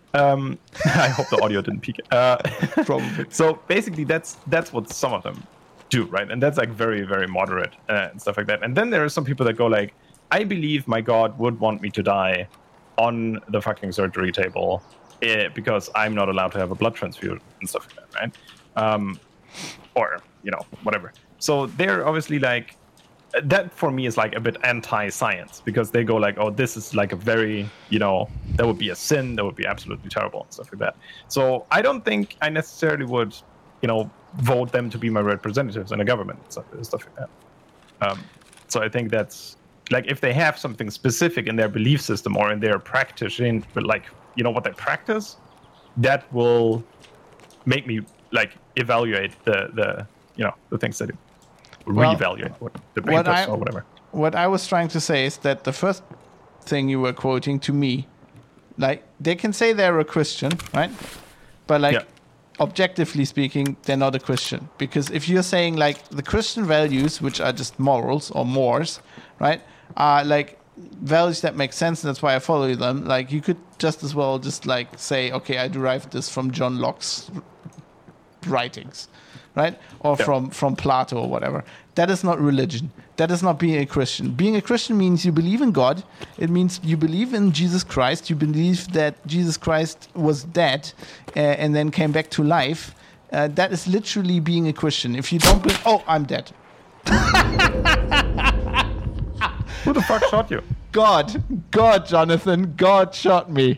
I hope the audio didn't peak. Probably. So basically, that's what some of them do, right? And that's like very, very moderate and stuff like that. And then there are some people that go like, I believe my God would want me to die on the fucking surgery table because I'm not allowed to have a blood transfusion and stuff like that, right? Or, you know, whatever. So they're obviously like, that for me is like a bit anti-science, because they go like, oh, this is like a very, you know, that would be a sin, that would be absolutely terrible and stuff like that. So I don't think I necessarily would, you know, vote them to be my representatives in a government and stuff like that. So I think that's like, if they have something specific in their belief system or in their practicing, but like, you know, what they practice, that will make me like evaluate the you know, the things they do. Reevaluate what the brain does or whatever. What I was trying to say is that the first thing you were quoting to me, like they can say they're a Christian, right? But like objectively speaking, they're not a Christian, because if you're saying like the Christian values, which are just morals or mores, right, are like values that make sense, and that's why I follow them. Like you could just as well just like say, okay, I derived this from John Locke's writings, right? Or from Plato or whatever. That is not religion. That is not being a Christian. Being a Christian means you believe in God. It means you believe in Jesus Christ. You believe that Jesus Christ was dead and then came back to life. That is literally being a Christian. If you don't believe... Oh, I'm dead. Who the fuck shot you? God, Jonathan. God shot me.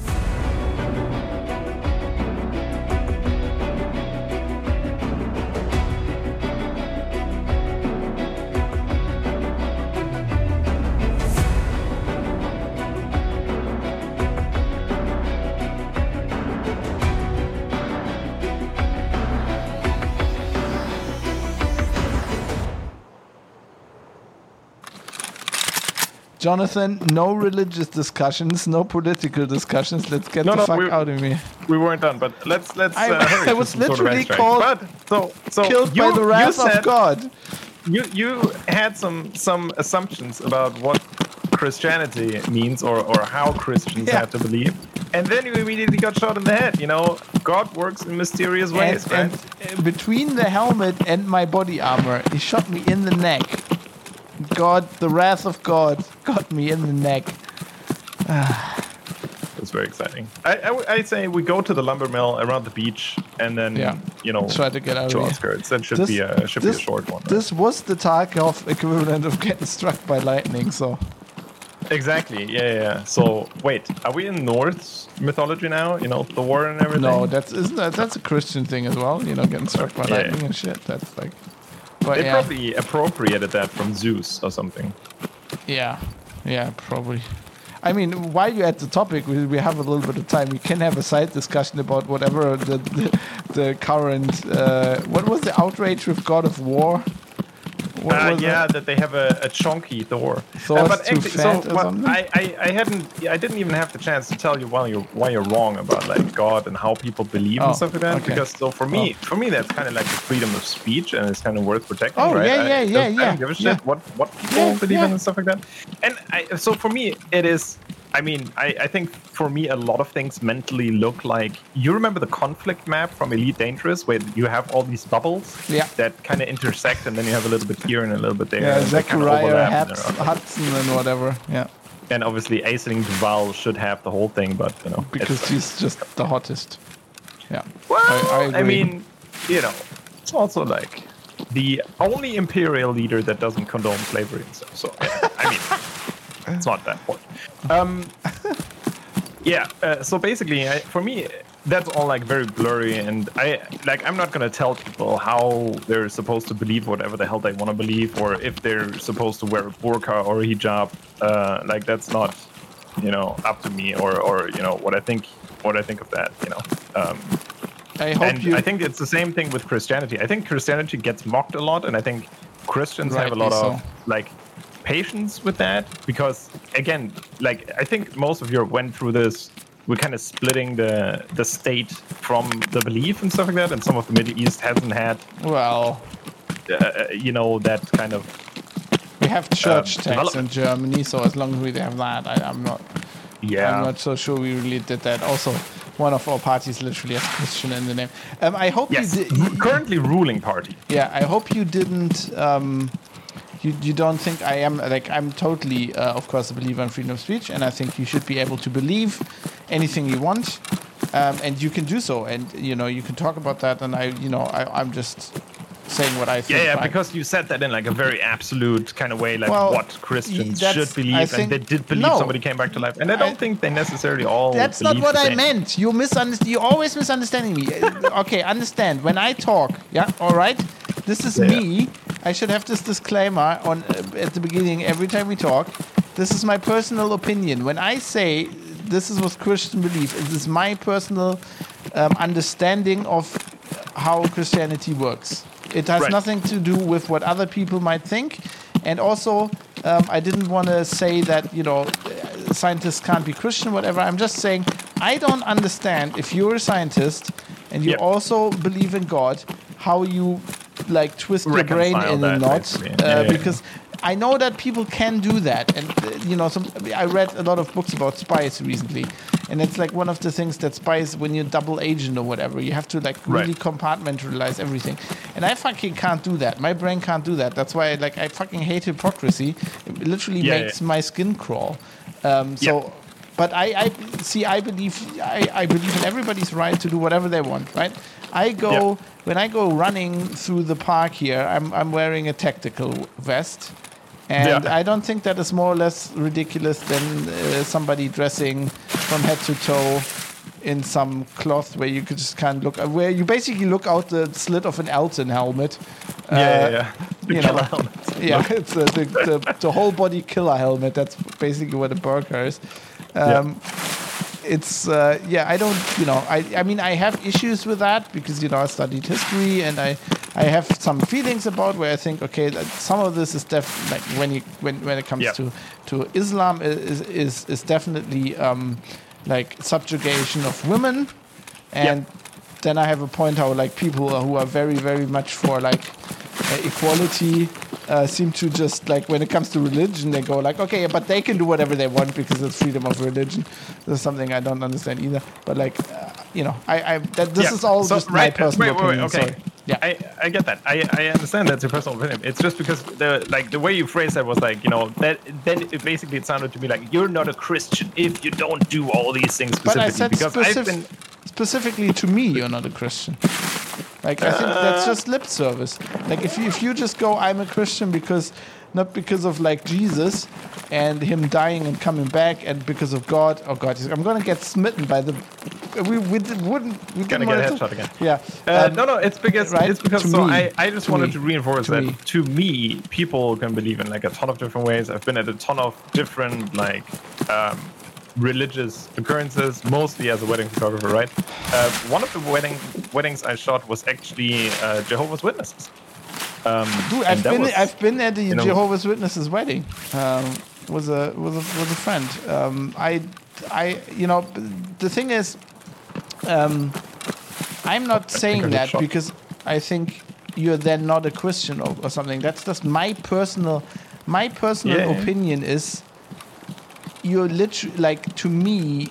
Jonathan, no religious discussions, no political discussions. Let's get the fuck out of me. We weren't done, but let's. I was literally called killed by the wrath of God. You had some assumptions about what Christianity means or how Christians have to believe, and then you immediately got shot in the head. You know, God works in mysterious ways, right? And between the helmet and my body armor, he shot me in the neck. God, the wrath of God got me in the neck. It's very exciting. I say we go to the lumber mill around the beach and then you know, try to get out of outskirts. That should be a short one. Right? This was the Tarkov equivalent of getting struck by lightning. So exactly, yeah. So wait, are we in Norse mythology now? You know, Thor and everything. No, that's a Christian thing as well. You know, getting struck by lightning and shit. That's like. But they probably appropriated that from Zeus or something. Yeah, probably. I mean, while you're at the topic, we have a little bit of time. We can have a side discussion about whatever the current... what was the outrage with God of War? That they have a chunky Thor. But too fat or something? I didn't even have the chance to tell you why you're wrong about like God and how people believe and stuff like that. Okay. Because for me that's kind of like the freedom of speech, and it's kind of worth protecting. Oh, right? I don't give a shit what people believe in and stuff like that. And so for me it is. I mean, I think for me, a lot of things mentally look like... You remember the conflict map from Elite Dangerous, where you have all these bubbles that kind of intersect, and then you have a little bit here and a little bit there. Yeah, Zachariah, Hudson, and whatever. Yeah. And obviously, Aisling Duval should have the whole thing, but, you know... Because she's just the hottest. Yeah. Well, I mean, you know, it's also like the only imperial leader that doesn't condone slavery and stuff. So, I mean... It's not that important. So basically, for me, that's all like very blurry, and I'm not gonna tell people how they're supposed to believe whatever the hell they want to believe, or if they're supposed to wear a burqa or a hijab. Like that's not, up to me, or what I think of that. I think it's the same thing with Christianity. I think Christianity gets mocked a lot, and I think Christians have a lot of patience with that, because again, I think most of Europe went through this. We're kind of splitting the state from the belief and stuff like that, and some of the Middle East hasn't had that kind of. We have church tax in Germany, so as long as we have that, I'm not so sure we really did that. Also, one of our parties literally has Christian in the name. I hope you did. Currently ruling party. Yeah, I hope you didn't. You don't think I am I'm totally, of course, a believer in freedom of speech, and I think you should be able to believe anything you want, and you can do so, and you can talk about that, and I'm just saying what I think. Yeah, because you said that in a very absolute kind of way, what Christians should believe, and they did believe somebody came back to life, and I don't think they necessarily all. That's not what I meant. You always misunderstanding me. Okay, understand when I talk. Yeah, all right. This is me. I should have this disclaimer on at the beginning every time we talk. This is my personal opinion. When I say this is what Christian believe, it is my personal understanding of how Christianity works. It has nothing to do with what other people might think. And also, I didn't want to say that, scientists can't be Christian, whatever. I'm just saying I don't understand if you're a scientist and you also believe in God, how you twist your brain in a knot, because I know that people can do that, and I read a lot of books about spies recently, and it's one of the things that spies, when you're double agent or whatever, you have to really compartmentalize everything, and I fucking can't do that. My brain can't do that. That's why I fucking hate hypocrisy. It literally makes my skin crawl. But I believe in everybody's right to do whatever they want, right? When I go running through the park here, I'm wearing a tactical vest, and I don't think that is more or less ridiculous than somebody dressing from head to toe in some cloth where you could just kind of look, where you basically look out the slit of an Elton helmet. The killer helmet. Yeah, it's the whole body killer helmet. That's basically what a burqa is. It's I don't I mean I have issues with that because I studied history, and I have some feelings about where I think that some of this is definitely when it comes to Islam is definitely subjugation of women, and then I have a point how people who are very, very much for equality seem to just when it comes to religion, they go but they can do whatever they want because it's freedom of religion. This is something I don't understand either. But this is all just my personal opinion. Okay. Sorry. Yeah, I get that. I understand that's your personal opinion. It's just because the way you phrased that was that then it sounded to me like you're not a Christian if you don't do all these things specifically. But I said specifically to me, you're not a Christian. I think that's just lip service. If you just go, I'm a Christian not because of Jesus and him dying and coming back, and because of God. Oh God, I'm gonna get smitten by the. We gonna get a headshot again. Yeah. No, it's because I just wanted to reinforce that me. To me, people can believe in a ton of different ways. I've been at a ton of different religious occurrences, mostly as a wedding photographer, right? One of the weddings I shot was actually Jehovah's Witnesses. Dude, I've been at the Jehovah's Witnesses wedding. Was a friend. The thing is, I'm not saying that because I think you're then not a Christian or something. That's just my personal opinion is. You're literally to me,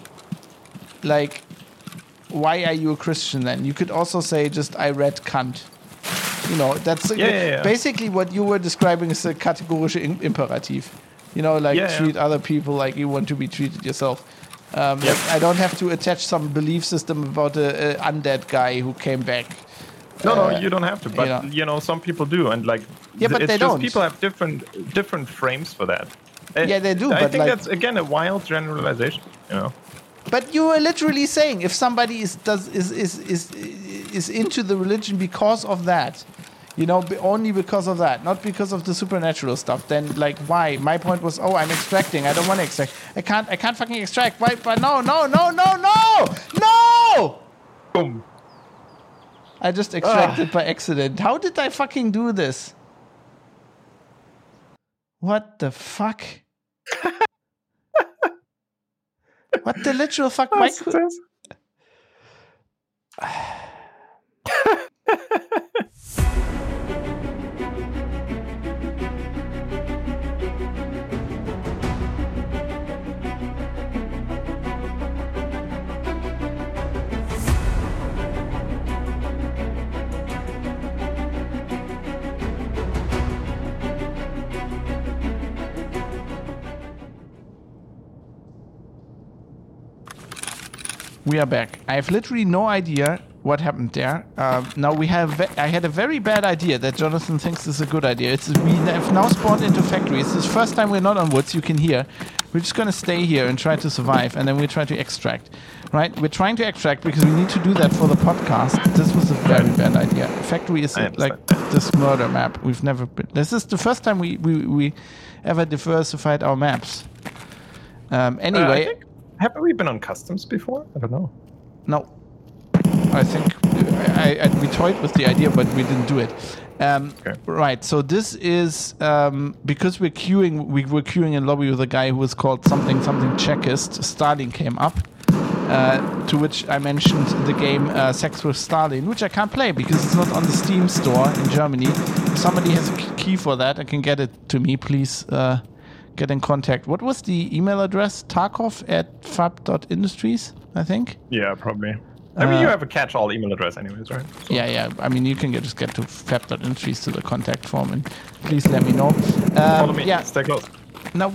why are you a Christian then? You could also say just I read Kant. That's basically what you were describing as a kategorische Imperativ. Treat other people like you want to be treated yourself. I don't have to attach some belief system about a undead guy who came back. No, you don't have to. But some people do, and but they don't. People have different frames for that. Yeah, they do, I but think like- that's again a wild generalization. You know. But you are literally saying if somebody is into the religion because of that, you know, only because of that, not because of the supernatural stuff, then like why? My point was, oh, I'm extracting. I don't want to extract. I can't fucking extract. Why? But no. Boom. I just extracted by accident. How did I fucking do this? What the fuck? What the literal fuck? Why could... We are back. I have literally no idea what happened there. Now we have. I had a very bad idea that Jonathan thinks is a good idea. We have now spawned into factories. It's the first time we're not on woods. You can hear. We're just gonna stay here and try to survive, and then we try to extract. Right? We're trying to extract because we need to do that for the podcast. This was a very bad idea. Factory is like this murder map. We've never been. This is the first time we ever diversified our maps. Anyway. Haven't we been on customs before? I don't know. No. I think we toyed with the idea, but we didn't do it. Okay. Right, so this is because we were queuing in lobby with a guy who was called something Czechist. Stalin came up, to which I mentioned the game Sex with Stalin, which I can't play because it's not on the Steam store in Germany. If somebody has a key for that and can get it to me, please get in contact. What was the email address? Tarkov@fab.industries, I think? Yeah, probably. I mean, you have a catch-all email address anyways, right? So. Yeah. I mean, you can just get to fab.industries to the contact form and please let me know. Follow me. Yeah. Stay close. No.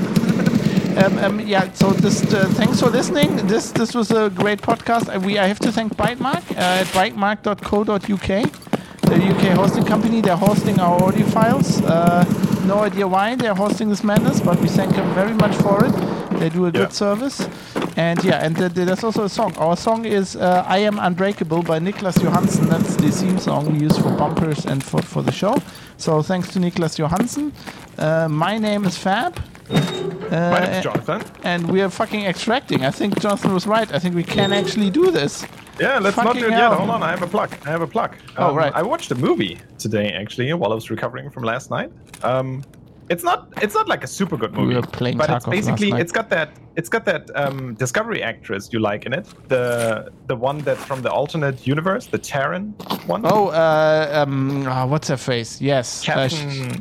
Yeah, so thanks for listening. This was a great podcast. I have to thank Bytemark at bytemark.co.uk. The UK hosting company. They're hosting our audio files. No idea why they're hosting this madness, but we thank them very much for it. They do a good service. And there's also a song. Our song is I Am Unbreakable by Niklas Johansson. That's the theme song we use for bumpers and for the show. So thanks to Niklas Johansson. My name is Fab. My name is Jonathan. And we are fucking extracting. I think Jonathan was right. I think we can actually do this. Yeah, let's not do it hell. yet. Hold on, I have a plug. Oh, right. I watched a movie today, actually, while I was recovering from last night. It's not like a super good movie. We were playing but Tarkov it's basically last night. it's got that Discovery actress you like in it. The one that's from the alternate universe, the Terran one. Oh, what's her face? Yes. Captain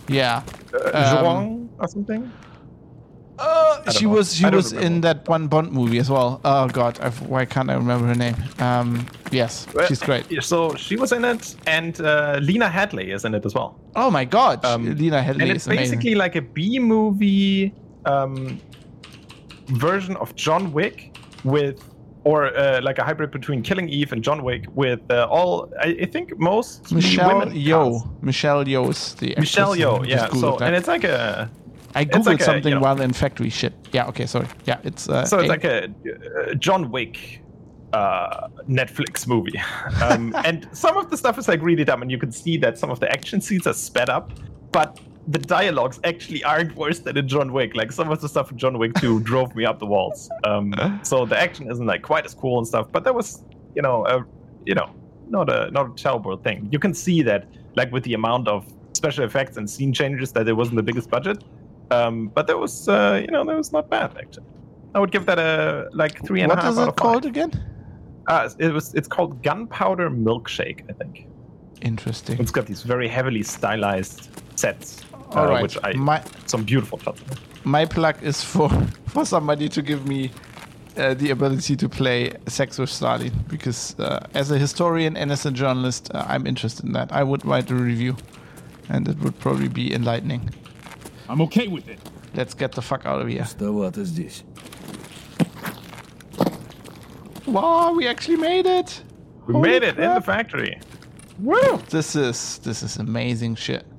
Zhuang or something. She was remember. in that one Bond movie as well. Oh God, why can't I remember her name? Yes, she's great. So she was in it, and Lena Headey is in it as well. Oh my God, Lena Headey and it's is amazing. basically like a B-movie version of John Wick like a hybrid between Killing Eve and John Wick with I think most Michelle Yeoh. Michelle Yeoh's the actress. Michelle Yeoh, yeah. So that. and it's like a. I googled like something while in factory shit. Yeah, okay, sorry. Yeah, it's so it's like a John Wick Netflix movie, and some of the stuff is like really dumb, and you can see that some of the action scenes are sped up, but the dialogues actually aren't worse than in John Wick. Like some of the stuff in John Wick 2 drove me up the walls. So the action isn't like quite as cool and stuff, but that was not a terrible thing. You can see that like with the amount of special effects and scene changes that it wasn't the biggest budget. But that was, that was not bad actually. I would give that a 3.5 out of 5. What is it called again? It's called Gunpowder Milkshake, I think. Interesting. It's got these very heavily stylized sets, All right. which some beautiful shots. My plug is for somebody to give me the ability to play Sex with Stalin, because as a historian and as a journalist, I'm interested in that. I would write a review, and it would probably be enlightening. I'm okay with it. Let's get the fuck out of here. Пустовато здесь. Wow, we actually made it! We Holy made it in crap. the factory. Woo! This is amazing shit.